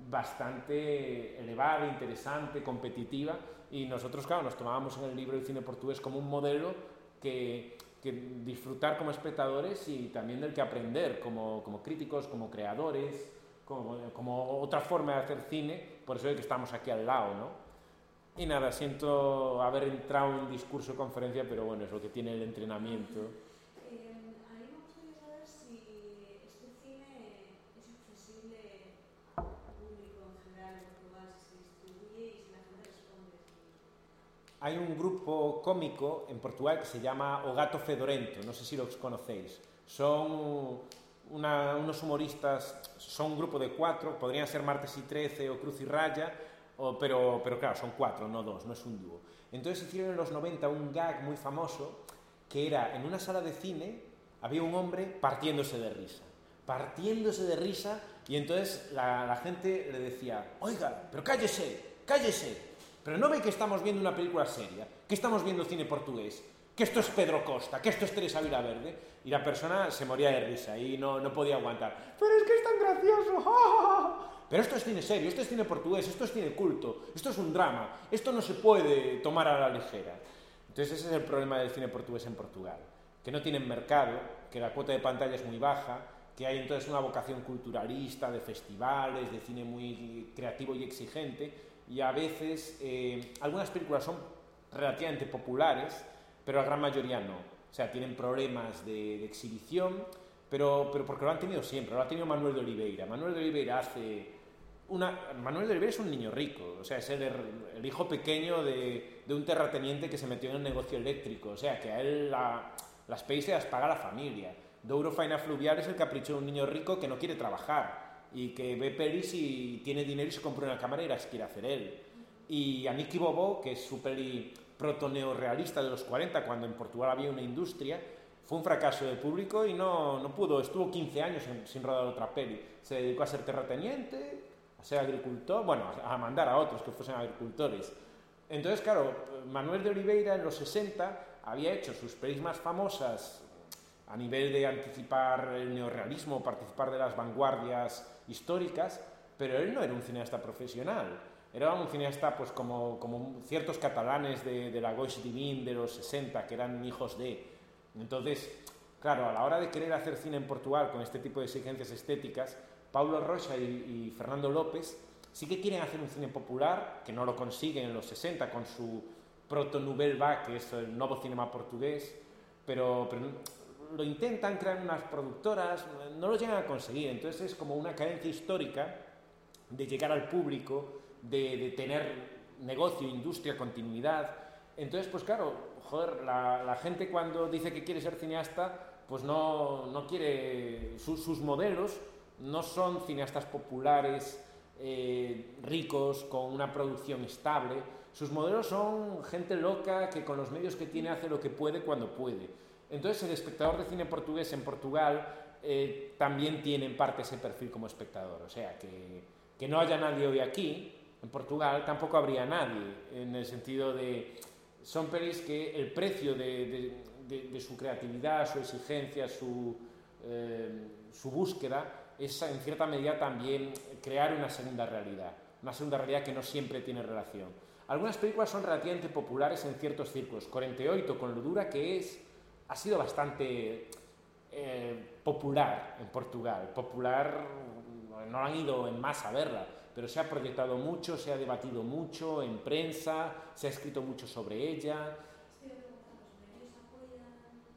bastante elevada, interesante, competitiva, y nosotros, claro, nos tomábamos en el libro del cine portugués como un modelo que, que disfrutar como espectadores y también del que aprender como, como críticos, como creadores, como, como otra forma de hacer cine, por eso es que estamos aquí al lado, ¿no? Y nada, siento haber entrado en un discurso de conferencia, pero bueno, es lo que tiene el entrenamiento. Eh, a mí me gustaría saber si este cine es accesible al público en general en Portugal, si se distribuye y si la gente responde. Hay un grupo cómico en Portugal que se llama O Gato Fedorento, no sé si los conocéis. Son una, unos humoristas, son un grupo de cuatro, podrían ser Martes y Trece o Cruz y Raya, o, pero, pero claro, son cuatro, no dos, no es un dúo. Entonces hicieron en los noventa un gag muy famoso que era, en una sala de cine, había un hombre partiéndose de risa, partiéndose de risa, y entonces la, la gente le decía, oiga, pero cállese, cállese, pero no ve que estamos viendo una película seria, que estamos viendo cine portugués, que esto es Pedro Costa, que esto es Teresa Villaverde, y la persona se moría de risa y no, no podía aguantar. Pero es que es tan gracioso, ¡ja, ja, ja! Pero esto es cine serio, esto es cine portugués, esto es cine culto, esto es un drama, esto no se puede tomar a la ligera. Entonces ese es el problema del cine portugués en Portugal, que no tienen mercado, que la cuota de pantalla es muy baja, que hay entonces una vocación culturalista, de festivales, de cine muy creativo y exigente, y a veces eh, algunas películas son relativamente populares, pero la gran mayoría no. O sea, tienen problemas de, de exhibición, pero, pero porque lo han tenido siempre. Lo ha tenido Manuel de Oliveira. Manuel de Oliveira hace... Una, Manuel de Oliveira es un niño rico, o sea, es el, el hijo pequeño de, de un terrateniente que se metió en el negocio eléctrico, o sea, que a él la, las peis se las paga la familia. Douro Faina Fluvial es el capricho de un niño rico que no quiere trabajar y que ve pelis y tiene dinero y se compra una cámara y las quiere hacer él. Y Aniki Bobo, que es su peli proto-neorrealista de los cuarenta, cuando en Portugal había una industria, fue un fracaso de público y no, no pudo, estuvo quince años sin, sin rodar otra peli. Se dedicó a ser terrateniente, a ser agricultor, bueno, a mandar a otros que fuesen agricultores. Entonces, claro, Manuel de Oliveira en los sesenta había hecho sus pelis más famosas a nivel de anticipar el neorrealismo, participar de las vanguardias históricas, pero él no era un cineasta profesional. Era un cineasta pues como, como ciertos catalanes de, de la Goix Divine de los sesenta, que eran hijos de... Entonces, claro, a la hora de querer hacer cine en Portugal con este tipo de exigencias estéticas, Paulo Rocha y, y Fernando López sí que quieren hacer un cine popular, que no lo consiguen en los sesenta con su proto-nouvelle vague, que es el nuevo cinema portugués, pero, pero lo intentan, crear unas productoras, no lo llegan a conseguir. Entonces es como una carencia histórica de llegar al público, de, de tener negocio, industria, continuidad. Entonces, pues claro, joder, la, la gente cuando dice que quiere ser cineasta, pues no, no quiere... Su, sus modelos no son cineastas populares, eh, ricos, con una producción estable. Sus modelos son gente loca que con los medios que tiene hace lo que puede cuando puede. Entonces el espectador de cine portugués en Portugal eh, también tiene en parte ese perfil como espectador. O sea, que, que no haya nadie hoy aquí, en Portugal, tampoco habría nadie, en el sentido de... Son pelis que el precio de, de, de, de su creatividad, su exigencia, su, eh, su búsqueda, es en cierta medida también crear una segunda realidad, una segunda realidad que no siempre tiene relación. Algunas películas son relativamente populares en ciertos círculos. cuarenta y ocho, con lo dura que es, ha sido bastante eh, popular en Portugal. Popular, no han ido en masa a verla, pero se ha proyectado mucho, se ha debatido mucho en prensa, se ha escrito mucho sobre ella. Estoy preguntando, ¿los medios apoyan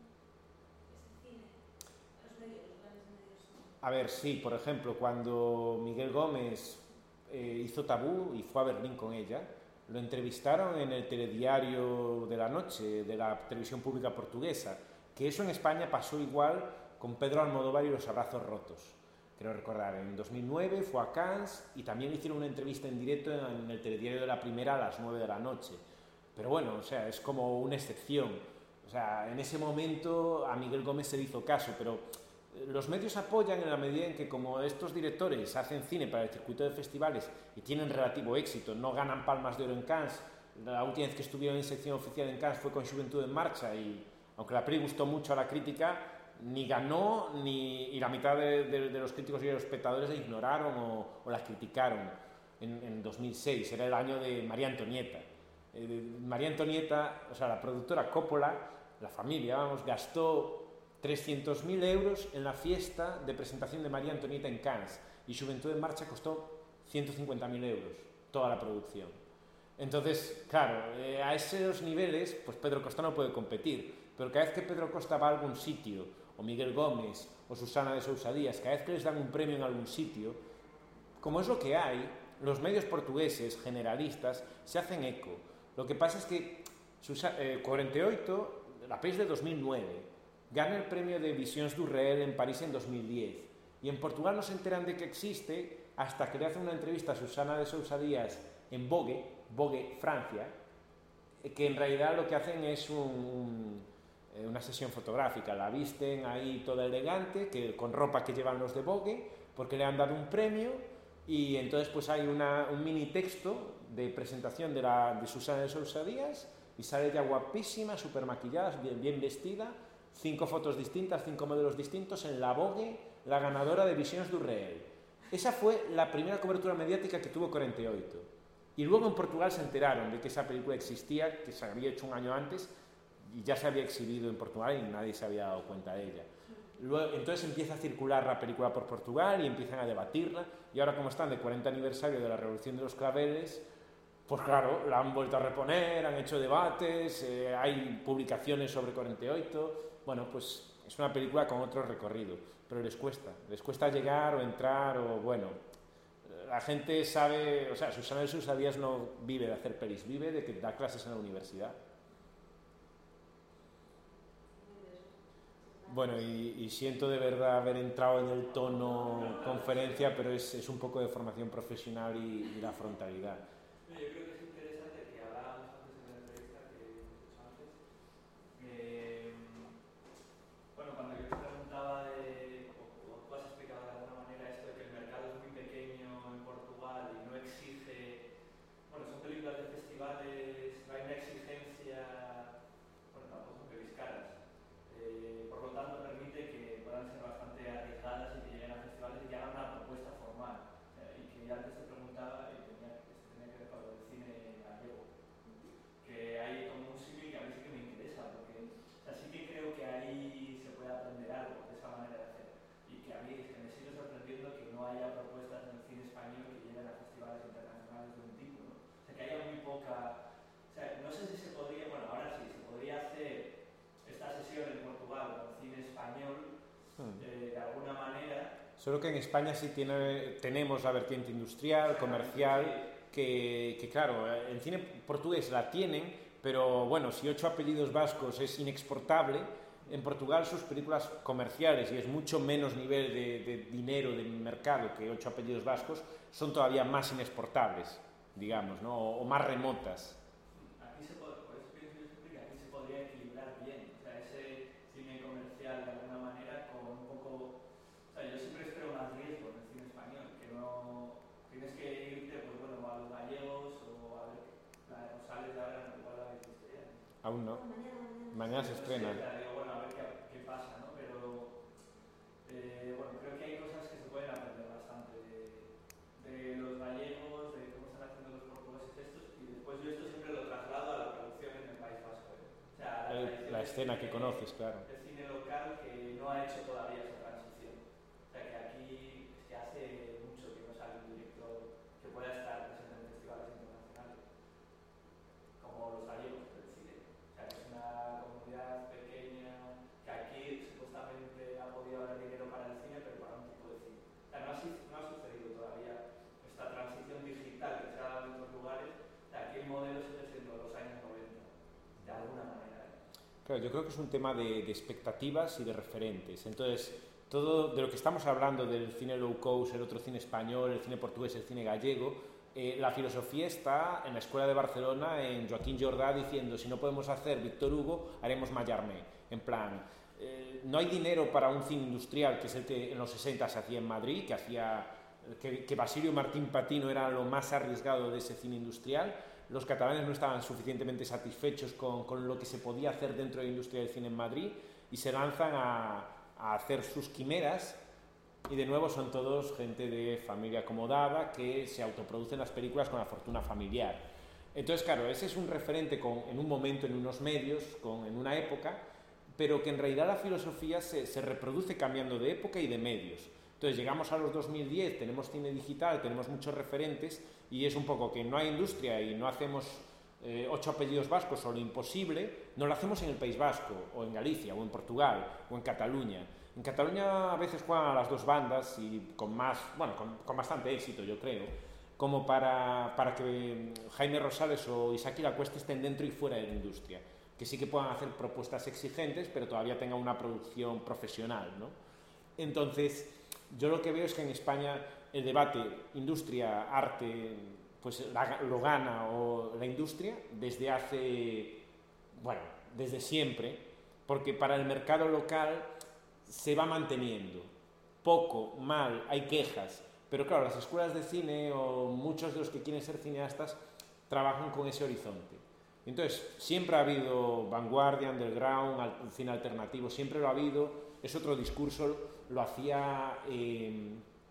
ese cine? Los medios, los grandes medios. A ver, sí, por ejemplo, cuando Miguel Gómez eh, hizo Tabú y fue a Berlín con ella, lo entrevistaron en el telediario de la noche de la televisión pública portuguesa, que eso en España pasó igual con Pedro Almodóvar y Los abrazos rotos. Creo recordar, en dos mil nueve fue a Cannes y también hicieron una entrevista en directo en el telediario de la Primera a las nueve de la noche. Pero bueno, o sea, es como una excepción. O sea, en ese momento a Miguel Gómez se le hizo caso, pero los medios apoyan en la medida en que, como estos directores hacen cine para el circuito de festivales y tienen relativo éxito, no ganan palmas de oro en Cannes. La última vez que estuvieron en sección oficial en Cannes fue con Juventud en Marcha y, aunque la peli gustó mucho a la crítica, ni ganó, ni, y la mitad de, de, de los críticos y de los espectadores la ignoraron o, o la criticaron. En, en dos mil seis, era el año de María Antonieta. Eh, María Antonieta, o sea, la productora Coppola, la familia, vamos, gastó trescientos mil euros en la fiesta de presentación de María Antonieta en Cannes, y Juventud en Marcha costó ciento cincuenta mil euros, toda la producción. Entonces, claro, eh, a esos niveles, pues Pedro Costa no puede competir, pero cada vez que Pedro Costa va a algún sitio, o Miguel Gómez, o Susana de Sousa Díaz, cada vez que les dan un premio en algún sitio, como es lo que hay, los medios portugueses generalistas se hacen eco. Lo que pasa es que Susana, eh, cuarenta y ocho, la peli es de dos mil nueve, gana el premio de Visions du Réel en París en dos mil diez, y en Portugal no se enteran de que existe hasta que le hacen una entrevista a Susana de Sousa Díaz en Vogue, Vogue Francia, que en realidad lo que hacen es un, un una sesión fotográfica, la visten ahí toda elegante, que, con ropa que llevan los de Vogue, porque le han dado un premio, y entonces pues hay una, un mini texto de presentación de, la, de Susana de Sousa Díaz, y sale ella guapísima, súper maquillada, bien, bien vestida, cinco fotos distintas, cinco modelos distintos, en la Vogue, la ganadora de Visions du Réel. Esa fue la primera cobertura mediática que tuvo cuarenta y ocho. Y luego en Portugal se enteraron de que esa película existía, que se había hecho un año antes, y ya se había exhibido en Portugal y nadie se había dado cuenta de ella. Luego, entonces empieza a circular la película por Portugal y empiezan a debatirla, y ahora, como están de cuarenta aniversario de la Revolución de los Claveles, pues claro, la han vuelto a reponer, han hecho debates, eh, hay publicaciones sobre cuarenta y ocho. Bueno, pues es una película con otro recorrido, pero les cuesta, les cuesta llegar o entrar, o bueno, la gente sabe, o sea, Susana de Sousa Díaz no vive de hacer pelis, vive de que da clases en la universidad. Bueno, y, y siento de verdad haber entrado en el tono conferencia, pero es, es un poco de formación profesional y, y la frontalidad. Yo creo que es interesante que hablábamos antes en la entrevista, que hemos hecho antes, que, bueno, cuando yo te preguntaba de, o, o tú has explicado de alguna manera esto de que el mercado es muy pequeño en Portugal y no exige, bueno, son películas de festivales, no hay una exigencia, bueno, tampoco son pelis caras. Eh, por lo tanto, permite que puedan ser bastante arriesgadas y que lleguen a festivales y que hagan una propuesta formal. Eh, y que antes te preguntaba, y tenía, esto tenía que ver con el cine gallego, que hay como un símil que a mí sí que me interesa, porque o sea, sí que creo que ahí se puede aprender algo de esa manera de hacer. Y que a mí es que me sigue sorprendiendo que no haya propuestas en el cine español que lleguen a festivales internacionales de un tipo, ¿no? O sea, que haya muy poca. O sea, no sé si se podría, bueno, ahora sí, se podría hacer esta sesión en Portugal con cine español eh, de alguna manera. Solo que en España sí tiene, tenemos la vertiente industrial, comercial, que, que claro, en cine portugués la tienen, pero bueno, si Ocho apellidos vascos es inexportable, en Portugal sus películas comerciales, y es mucho menos nivel de, de dinero de mercado que Ocho apellidos vascos, son todavía más inexportables, digamos, ¿no? o, o más remotas. Aquí se, por eso pienso yo siempre que aquí se podría equilibrar bien, o sea, ese cine comercial de alguna manera con un poco Aún no. Mañana, Mañana se No sé, estrena. o sea, digo, bueno, a ver qué, qué pasa, ¿no? Pero, eh, bueno, creo que hay cosas que se pueden aprender bastante de, de los gallegos, de cómo están haciendo los portugueses estos, y después yo esto siempre lo traslado a la producción en el País Vasco. ¿eh? O sea, la, Eh, tradición la del escena que cine- conoces, claro. El cine local que no ha hecho todavía esa transición. O sea, que aquí es que hace mucho que no sale un director que pueda estar presente en festivales internacionales, como los gallegos, por decir. O sea, que es una comunidad pequeña, que aquí supuestamente ha podido haber dinero para el cine, pero para un tipo de cine. O sea, no ha, si- no ha sucedido todavía esta transición digital que se ha dado en otros lugares. O sea, aquí el modelo sigue siendo los años noventa, de alguna manera. ¿eh? Claro, yo creo que es un tema de, de expectativas y de referentes. Entonces, todo de lo que estamos hablando del cine low cost, el otro cine español, el cine portugués, el cine gallego, eh, la filosofía está en la Escuela de Barcelona, en Joaquín Jordá, diciendo, si no podemos hacer Víctor Hugo, haremos Mallarmé. En plan, eh, no hay dinero para un cine industrial, que es el que en los sesenta se hacía en Madrid, que hacía que, que Basilio Martín Patino era lo más arriesgado de ese cine industrial. Los catalanes no estaban suficientemente satisfechos con, con lo que se podía hacer dentro de la industria del cine en Madrid y se lanzan a, a hacer sus quimeras, y de nuevo son todos gente de familia acomodada que se autoproducen las películas con la fortuna familiar. Entonces, claro, ese es un referente con, en un momento, en unos medios, con, en una época, pero que en realidad la filosofía se, se reproduce cambiando de época y de medios. Entonces llegamos a los dos mil diez, tenemos cine digital, tenemos muchos referentes, y es un poco que no hay industria y no hacemos eh, ocho apellidos vascos o lo imposible, no lo hacemos en el País Vasco, o en Galicia, o en Portugal, o en Cataluña. En Cataluña a veces juegan a las dos bandas y con más, bueno, con, con bastante éxito, yo creo, como para, para que Jaime Rosales o Isaki Lacuesta estén dentro y fuera de la industria, que sí que puedan hacer propuestas exigentes, pero todavía tengan una producción profesional, ¿no? Entonces, yo lo que veo es que en España el debate industria, arte, pues la, lo gana o la industria desde hace, bueno, desde siempre, porque para el mercado local se va manteniendo. Poco, mal, hay quejas, pero claro, las escuelas de cine o muchos de los que quieren ser cineastas trabajan con ese horizonte. Entonces, siempre ha habido vanguardia, underground, al, cine alternativo, siempre lo ha habido. Es otro discurso, lo hacía, eh,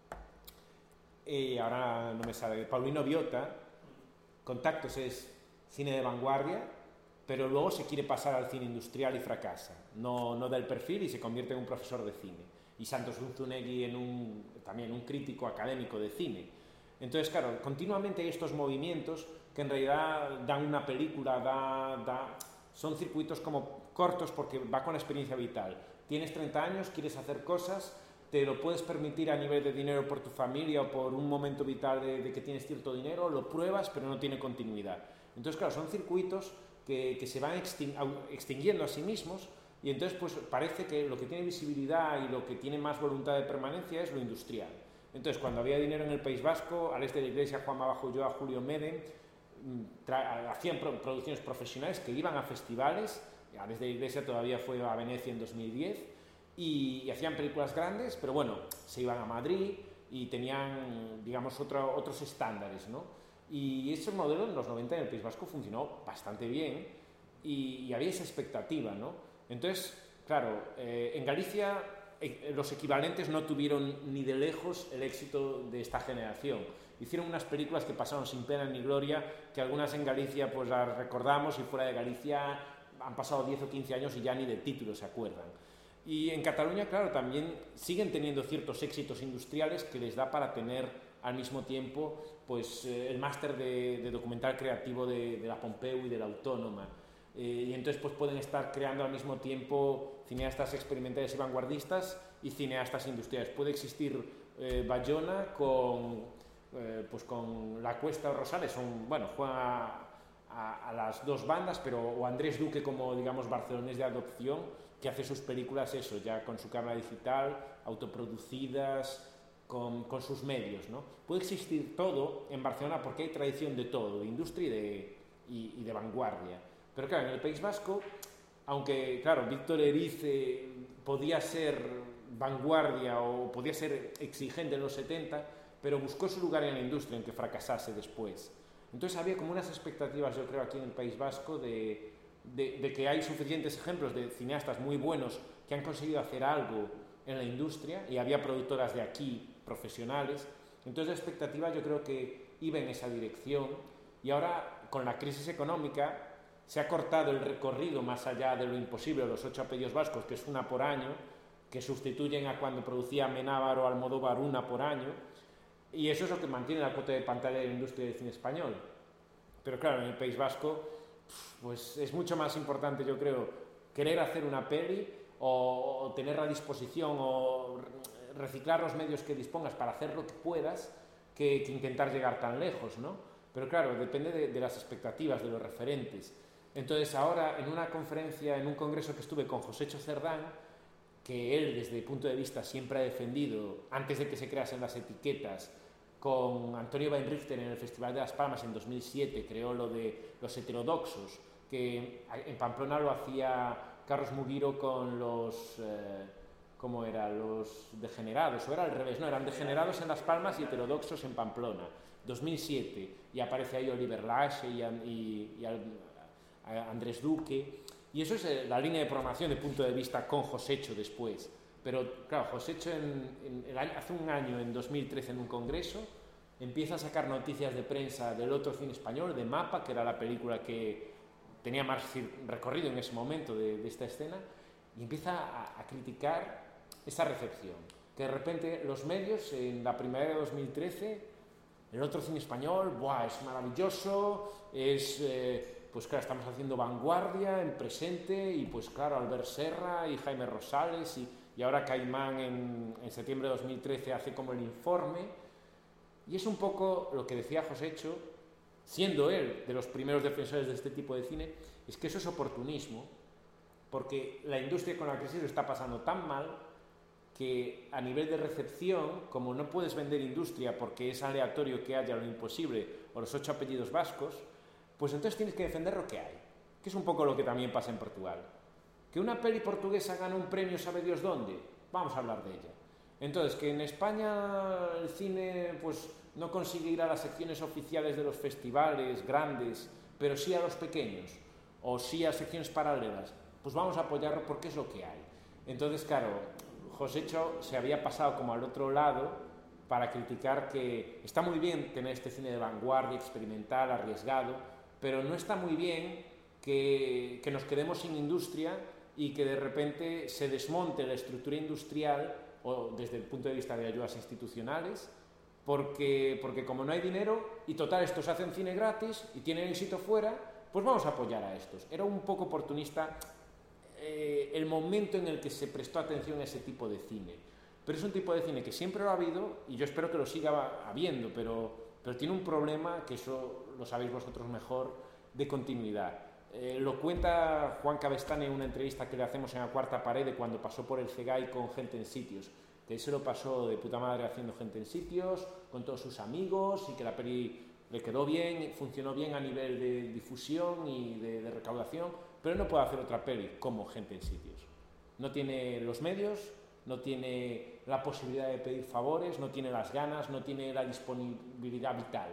eh, ahora no me sale, Paulino Biota. Contactos es cine de vanguardia, pero luego se quiere pasar al cine industrial y fracasa. No, no da el perfil y se convierte en un profesor de cine. Y Santos Unzunegui en un, también un crítico académico de cine. Entonces, claro, continuamente hay estos movimientos que en realidad dan una película, da, da, son circuitos como cortos porque va con la experiencia vital. Tienes treinta años, quieres hacer cosas, te lo puedes permitir a nivel de dinero por tu familia o por un momento vital de, de que tienes cierto dinero, lo pruebas, pero no tiene continuidad. Entonces, claro, son circuitos que, que se van extinguiendo a sí mismos, y entonces pues parece que lo que tiene visibilidad y lo que tiene más voluntad de permanencia es lo industrial. Entonces, cuando había dinero en el País Vasco, Alex de la Iglesia, Juan Bajo-Ulloa, Julio Meden, hacían pro producciones profesionales que iban a festivales. Alex de la Iglesia todavía fue a Venecia en dos mil diez, y, y hacían películas grandes, pero bueno, se iban a Madrid y tenían, digamos, otro, otros estándares, ¿no? Y ese modelo en los noventa en el País Vasco funcionó bastante bien, y, y había esa expectativa, ¿no? Entonces, claro, eh, en Galicia eh, los equivalentes no tuvieron ni de lejos el éxito de esta generación. Hicieron unas películas que pasaron sin pena ni gloria, que algunas en Galicia pues las recordamos, y fuera de Galicia han pasado diez o quince años y ya ni de título se acuerdan. Y en Cataluña, claro, también siguen teniendo ciertos éxitos industriales que les da para tener al mismo tiempo pues, eh, el máster de, de documental creativo de, de la Pompeu y de la Autónoma. Eh, y entonces pues, pueden estar creando al mismo tiempo cineastas experimentales y vanguardistas y cineastas industriales. Puede existir eh, Bayona con, eh, pues con La Cuesta o Rosales, son, bueno, juegan a, a, a las dos bandas, pero o Andrés Duque como, digamos, barcelonés de adopción, que hace sus películas, eso, ya con su cámara digital, autoproducidas, con, con sus medios, ¿no? Puede existir todo en Barcelona porque hay tradición de todo, de industria y de, y, y de vanguardia. Pero claro, en el País Vasco, aunque, claro, Víctor Erice podía ser vanguardia o podía ser exigente en los setenta, pero buscó su lugar en la industria, en que fracasase después. Entonces había como unas expectativas, yo creo, aquí en el País Vasco de, de, de que hay suficientes ejemplos de cineastas muy buenos que han conseguido hacer algo en la industria, y había productoras de aquí profesionales. Entonces la expectativa yo creo que iba en esa dirección, y ahora con la crisis económica se ha cortado el recorrido más allá de lo imposible, los ocho apellidos vascos, que es una por año, que sustituyen a cuando producía Amenábar o Almodóvar una por año, y eso es lo que mantiene la cuota de pantalla de la industria del cine español. Pero claro, en el País Vasco pues es mucho más importante, yo creo, querer hacer una peli o, o tener a disposición o reciclar los medios que dispongas para hacer lo que puedas, que, que intentar llegar tan lejos, ¿no? Pero claro, depende de, de las expectativas, de los referentes. Entonces ahora, en una conferencia, en un congreso que estuve con Josécho Cerdán, que él desde el punto de vista siempre ha defendido, antes de que se creasen las etiquetas, con Antonio Weinrichter en el Festival de Las Palmas en dos mil siete creó lo de los heterodoxos, que en Pamplona lo hacía Carlos Mugiro con los, eh, ¿cómo era? Los degenerados, o era al revés, no, eran degenerados en Las Palmas y heterodoxos en Pamplona, dos mil siete, y aparece ahí Oliver Lache y, y, y Andrés Duque, y eso es la línea de programación de punto de vista con Josécho después. Pero claro, Josécho en, en el año, hace un año, en dos mil trece, en un congreso, empieza a sacar noticias de prensa del otro cine español, de Mapa, que era la película que tenía más recorrido en ese momento de, de esta escena, y empieza a, a criticar esa recepción. Que de repente los medios, en la primavera de dos mil trece, el otro cine español, ¡buah, es maravilloso! Es, eh, pues claro, estamos haciendo vanguardia en presente, y pues claro, Albert Serra y Jaime Rosales, y y ahora Caimán en, en septiembre de dos mil trece hace como el informe, y es un poco lo que decía Josécho, siendo él de los primeros defensores de este tipo de cine, es que eso es oportunismo, porque la industria con la crisis lo está pasando tan mal que a nivel de recepción, como no puedes vender industria porque es aleatorio que haya lo imposible o los ocho apellidos vascos, pues entonces tienes que defender lo que hay, que es un poco lo que también pasa en Portugal. ¿Que una peli portuguesa gana un premio sabe Dios dónde? Vamos a hablar de ella. Entonces, que en España el cine pues, no consigue ir a las secciones oficiales de los festivales grandes, pero sí a los pequeños, o sí a secciones paralelas, pues vamos a apoyarlo porque es lo que hay. Entonces, claro, Josécho se había pasado como al otro lado para criticar que está muy bien tener este cine de vanguardia, experimental, arriesgado, pero no está muy bien que, que nos quedemos sin industria y que de repente se desmonte la estructura industrial o desde el punto de vista de ayudas institucionales, porque, porque como no hay dinero y total estos hacen cine gratis y tienen éxito fuera, pues vamos a apoyar a estos. Era un poco oportunista eh, el momento en el que se prestó atención a ese tipo de cine, pero es un tipo de cine que siempre lo ha habido y yo espero que lo siga habiendo, pero, pero tiene un problema, que eso lo sabéis vosotros mejor, de continuidad. Eh, lo cuenta Juan Cabestany en una entrevista que le hacemos en La Cuarta Pared de cuando pasó por el CEGAI con Gente en Sitios, que él se lo pasó de puta madre haciendo Gente en Sitios, con todos sus amigos, y que la peli le quedó bien, funcionó bien a nivel de difusión y de, de recaudación, pero él no puede hacer otra peli como Gente en Sitios. No tiene los medios, no tiene la posibilidad de pedir favores, no tiene las ganas, no tiene la disponibilidad vital.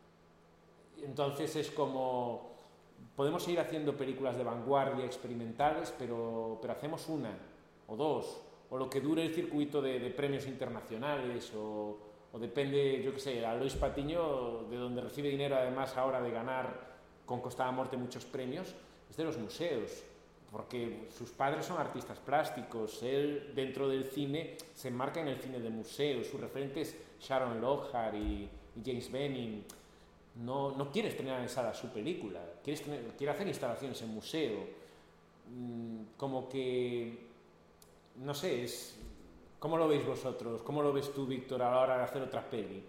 Entonces es como... Podemos seguir haciendo películas de vanguardia, experimentales, pero, pero hacemos una, o dos, o lo que dure el circuito de, de premios internacionales, o, o depende, yo qué sé, Alois Patiño, de donde recibe dinero además ahora de ganar con Costa da Morte muchos premios, es de los museos, porque sus padres son artistas plásticos, él dentro del cine se enmarca en el cine de museo, sus referentes Sharon Lohar y, y James Benning. No, no quiere estrenar en sala su película, quiere, estrenar, quiere hacer instalaciones en museo, mm, como que, no sé, es, ¿cómo lo veis vosotros? ¿Cómo lo ves tú, Víctor, a la hora de hacer otra peli?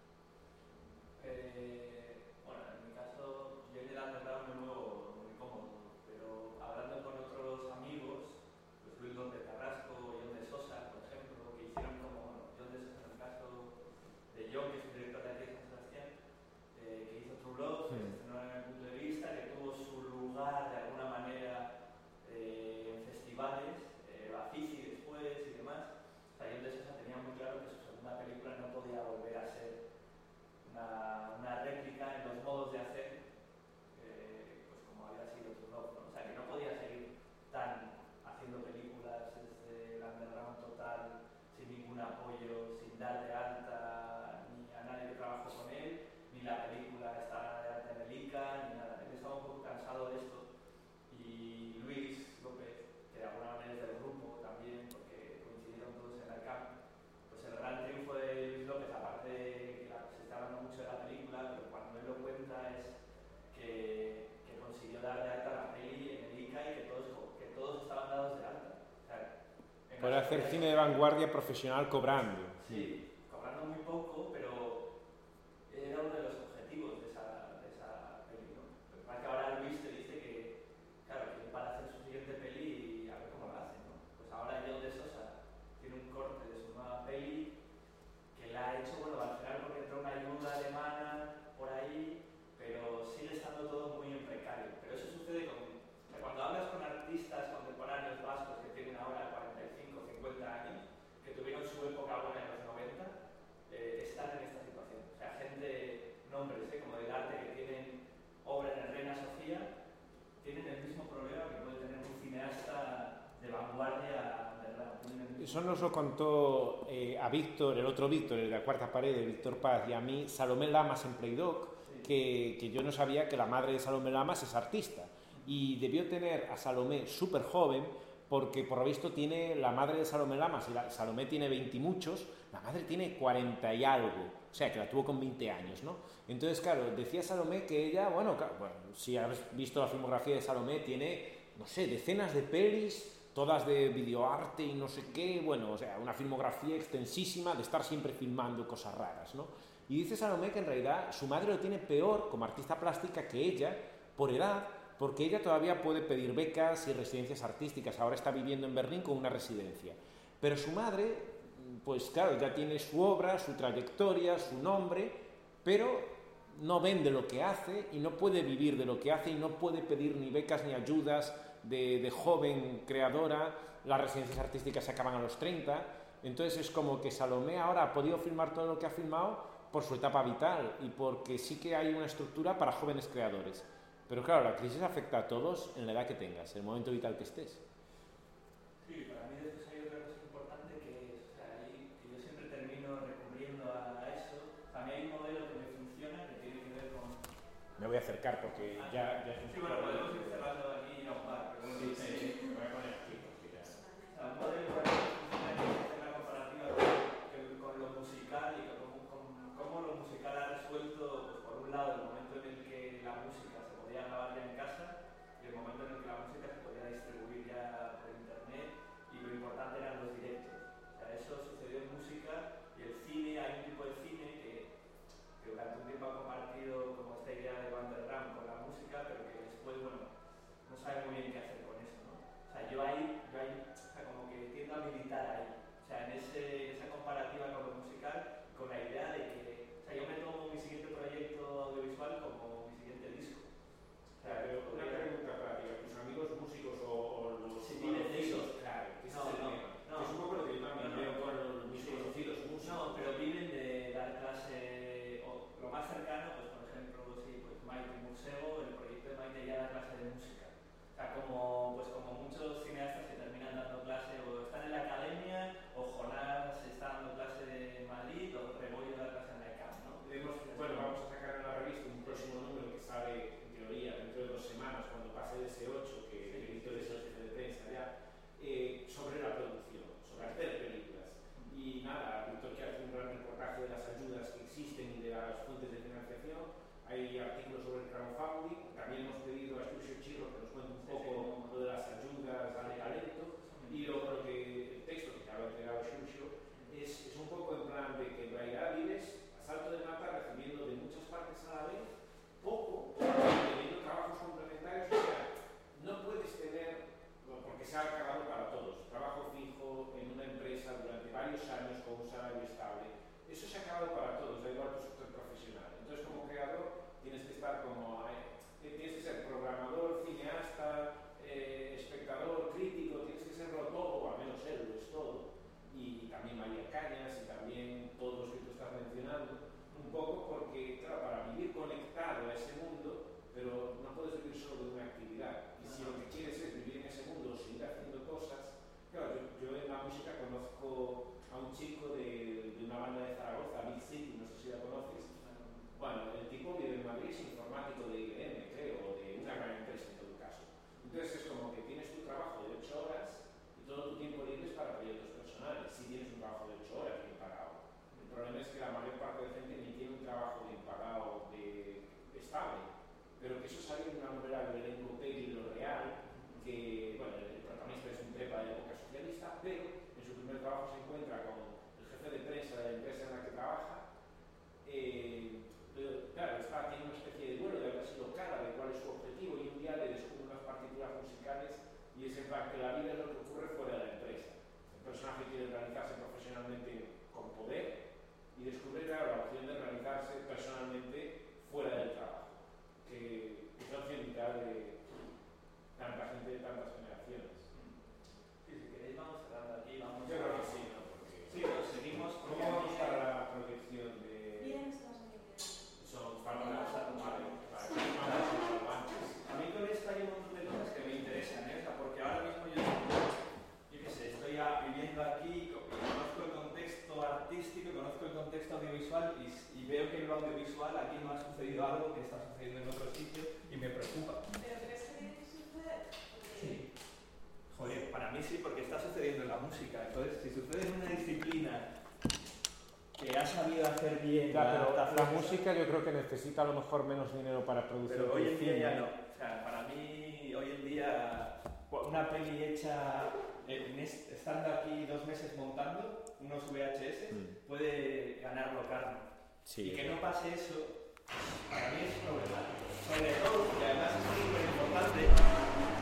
Eh, bueno, en mi caso, yo en el underground me muevo muy cómodo, pero hablando con otros amigos, pues Luis López Carrasco, John de Sosa, por ejemplo, que hicieron como, bueno, John de Sosa en el caso de John, que es un director de aquí de San Sebastián, eh, que hizo True Love, que se estrenó en el punto de vista, que tuvo su lugar de alguna manera eh, en festivales, eh, Bafisi después y demás. O sea, John de Sosa tenía muy claro que su segunda película no podía volver a ser una, una réplica en los modos de hacer, eh, pues como había sido True Love, ¿no? O sea, que no Poder hacer cine de vanguardia profesional cobrando. Sí, cobrando muy poco, pero era uno de los objetivos de esa, de esa peli, ¿no? Lo que pasa es que ahora Luis te dice que, claro, que para hacer su siguiente peli y a ver cómo lo hace, ¿no? Pues ahora Joe de Sosa tiene un corte de su nueva peli que la ha hecho, bueno, al final porque entró una ayuda alemana por ahí, pero sigue estando todo muy en precario. Pero eso sucede con, o sea, cuando hablas con artistas contemporáneos vascos que tienen ahora cuarenta y cinco, cincuenta años, que tuvieron su época buena en los noventa, eh, están en esta situación. O sea, gente, nombres ¿eh? como del arte que tienen obra en el Reina Sofía, tienen el mismo problema que puede tener un cineasta de vanguardia underground. Eso nos lo contó eh, a Víctor, el otro Víctor, el de la cuarta pared, de Víctor Paz, y a mí, Salomé Lamas en Playdoc, Sí. que, que yo no sabía que la madre de Salomé Lamas es artista. Y debió tener a Salomé súper joven, porque por lo visto tiene la madre de Salomé Lamas, y la, Salomé tiene veinte y muchos, la madre tiene cuarenta y algo, o sea, que la tuvo con veinte años, ¿no? Entonces, claro, decía Salomé que ella, bueno, claro, bueno, si has visto la filmografía de Salomé, tiene, no sé, decenas de pelis, todas de videoarte y no sé qué, bueno, o sea, una filmografía extensísima de estar siempre filmando cosas raras, ¿no? Y dice Salomé que en realidad su madre lo tiene peor como artista plástica que ella, por edad, porque ella todavía puede pedir becas y residencias artísticas, ahora está viviendo en Berlín con una residencia. Pero su madre, pues claro, ya tiene su obra, su trayectoria, su nombre, pero no vende lo que hace y no puede vivir de lo que hace y no puede pedir ni becas ni ayudas de, de joven creadora, las residencias artísticas se acaban a los treinta, entonces es como que Salomé ahora ha podido filmar todo lo que ha filmado por su etapa vital y porque sí que hay una estructura para jóvenes creadores. Pero claro, la crisis afecta a todos en la edad que tengas, en el momento vital que estés. Sí, para mí después hay otra cosa importante que es, o sea, ahí, que yo siempre termino recurriendo a, a eso. A mí hay un modelo que me funciona que tiene que ver con... Me voy a acercar porque Ah, ya, ya es un sí, bueno, podemos ir cerrando aquí y ir a un bar, pero bueno, Sí, sí, eh, me voy a poner aquí porque ya... o sea, un modelo para mí que funciona que es hacer la comparativa con, que- con lo musical y con, con cómo lo musical ha resuelto, pues, por un lado, el momento en el que la música se podía grabar ya en casa y el momento en el que la música se podía distribuir ya por internet, y lo importante eran los directos. O sea, eso sucedió en música y el cine, hay un tipo de cine que, que durante un tiempo ha compartido como esta idea de underground con la música, pero que después, bueno, no sabe muy bien qué hacer con eso, ¿no? O sea, yo ahí, yo ahí, o sea, como que tiendo a militar ahí. O sea, en, ese, en esa comparativa con lo musical, con la idea de que, o sea, yo me tomo mi siguiente proyecto audiovisual como mi siguiente disco. O sea, Pero yo una podría- pregunta práctica, ¿tus amigos músicos o, o los Si viven de eso. conocidos? Claro, que ese No, es el no, tema. no. Es un poco lo que yo también No, no. veo con los, mis Sí. conocidos músicos. No, pero viven de dar clase, o lo más cercano, pues por ejemplo, sí, pues Maite Museo, el proyecto de Maite ya da clase de música. O sea, como, pues como muchos cineastas que terminan dando clase o están en la academia, o Jonás está dando clase de Madrid, o Rebollo da clase en la E C A M, ¿no? Hemos- bueno, vamos a sacar en la revista un próximo número que sale, en teoría, dentro de dos semanas, cuando pase el S ocho, que Sí. el editor es el jefe de prensa ya, eh, sobre la producción, sobre hacer películas. Y nada, Víctor que hace un gran reportaje de las ayudas que existen y de las fuentes de financiación. Hay artículos sobre el crowdfunding. También hemos pedido a Xurxo Chirro que nos cuente un Sí, poco sí. lo de las ayudas al talento. Y luego lo que, el texto que ya lo ha entregado Xurxo es, es un poco en plan de que en realidad vives a salto de mata recibiendo de muchas partes a la vez poco, teniendo trabajos complementarios. O sea, no puedes tener, bueno, porque se ha acabado para todos, trabajo fijo en una empresa durante varios años con un salario estable. Eso se ha acabado para todos, da igual tu sector profesional. Entonces, como creador, tienes que estar como, eh, tienes que ser programador, cineasta, eh, espectador, crítico, tienes que serlo todo, o al menos él lo es todo. Y también María Cañas y también todos los que tú estás mencionando, un poco porque, claro, para vivir conectado a ese mundo, pero no puedes vivir solo de una actividad. Y si lo que quieres es vivir en ese mundo o seguir haciendo cosas, claro, yo, yo en la música conozco a un chico de, de una banda de Zaragoza, Big City, no sé si la conoces. Bueno, el tipo vive en Madrid, es informático de I B M, creo, o de una gran empresa en todo caso. Entonces es como que tienes tu trabajo de ocho horas y todo tu tiempo libre es para proyectos personales. Si tienes un trabajo de ocho horas bien pagado. El problema es que la mayor parte de gente ni tiene un trabajo bien pagado de, de estable, pero que eso sale en una novela de Belén Copelli, Lo Real, que la vida es lo que ocurre fuera de la empresa. El personaje quiere realizarse profesionalmente con poder y descubre, claro, la opción de realizarse personalmente fuera del trabajo, que es la opción vital de tanta gente de tantas generaciones. Sí, si queréis vamos cerrando aquí, vamos Yo a... creo que sí, ¿no? Porque Sí, pues seguimos. ¿cómo vamos para la protección de...? Bien, estás bien. Son palabras vale, para que no antes. A mí con esto hay un montón de cosas que me interesan, ¿eh? O sea, porque ahora mismo yo, yo qué sé, estoy ya viviendo aquí, co- conozco el contexto artístico, conozco el contexto audiovisual y, y veo que en lo audiovisual aquí no ha sucedido algo que está sucediendo en otro sitio y me preocupa. ¿Pero crees que tiene que suceder? Porque- Sí. Joder, para mí sí, porque está sucediendo en la música. Entonces, si sucede en una disciplina que ha sabido hacer bien Ya, pero la adaptación- música yo creo que necesita a lo mejor menos dinero para producir. Pero hoy en día cine. ya no. O sea, para mí, hoy en día, una peli hecha, en est- estando aquí dos meses montando unos V H S, Mm. puede ganarlo caro. Sí. Y que no pase eso, para mí es problemático.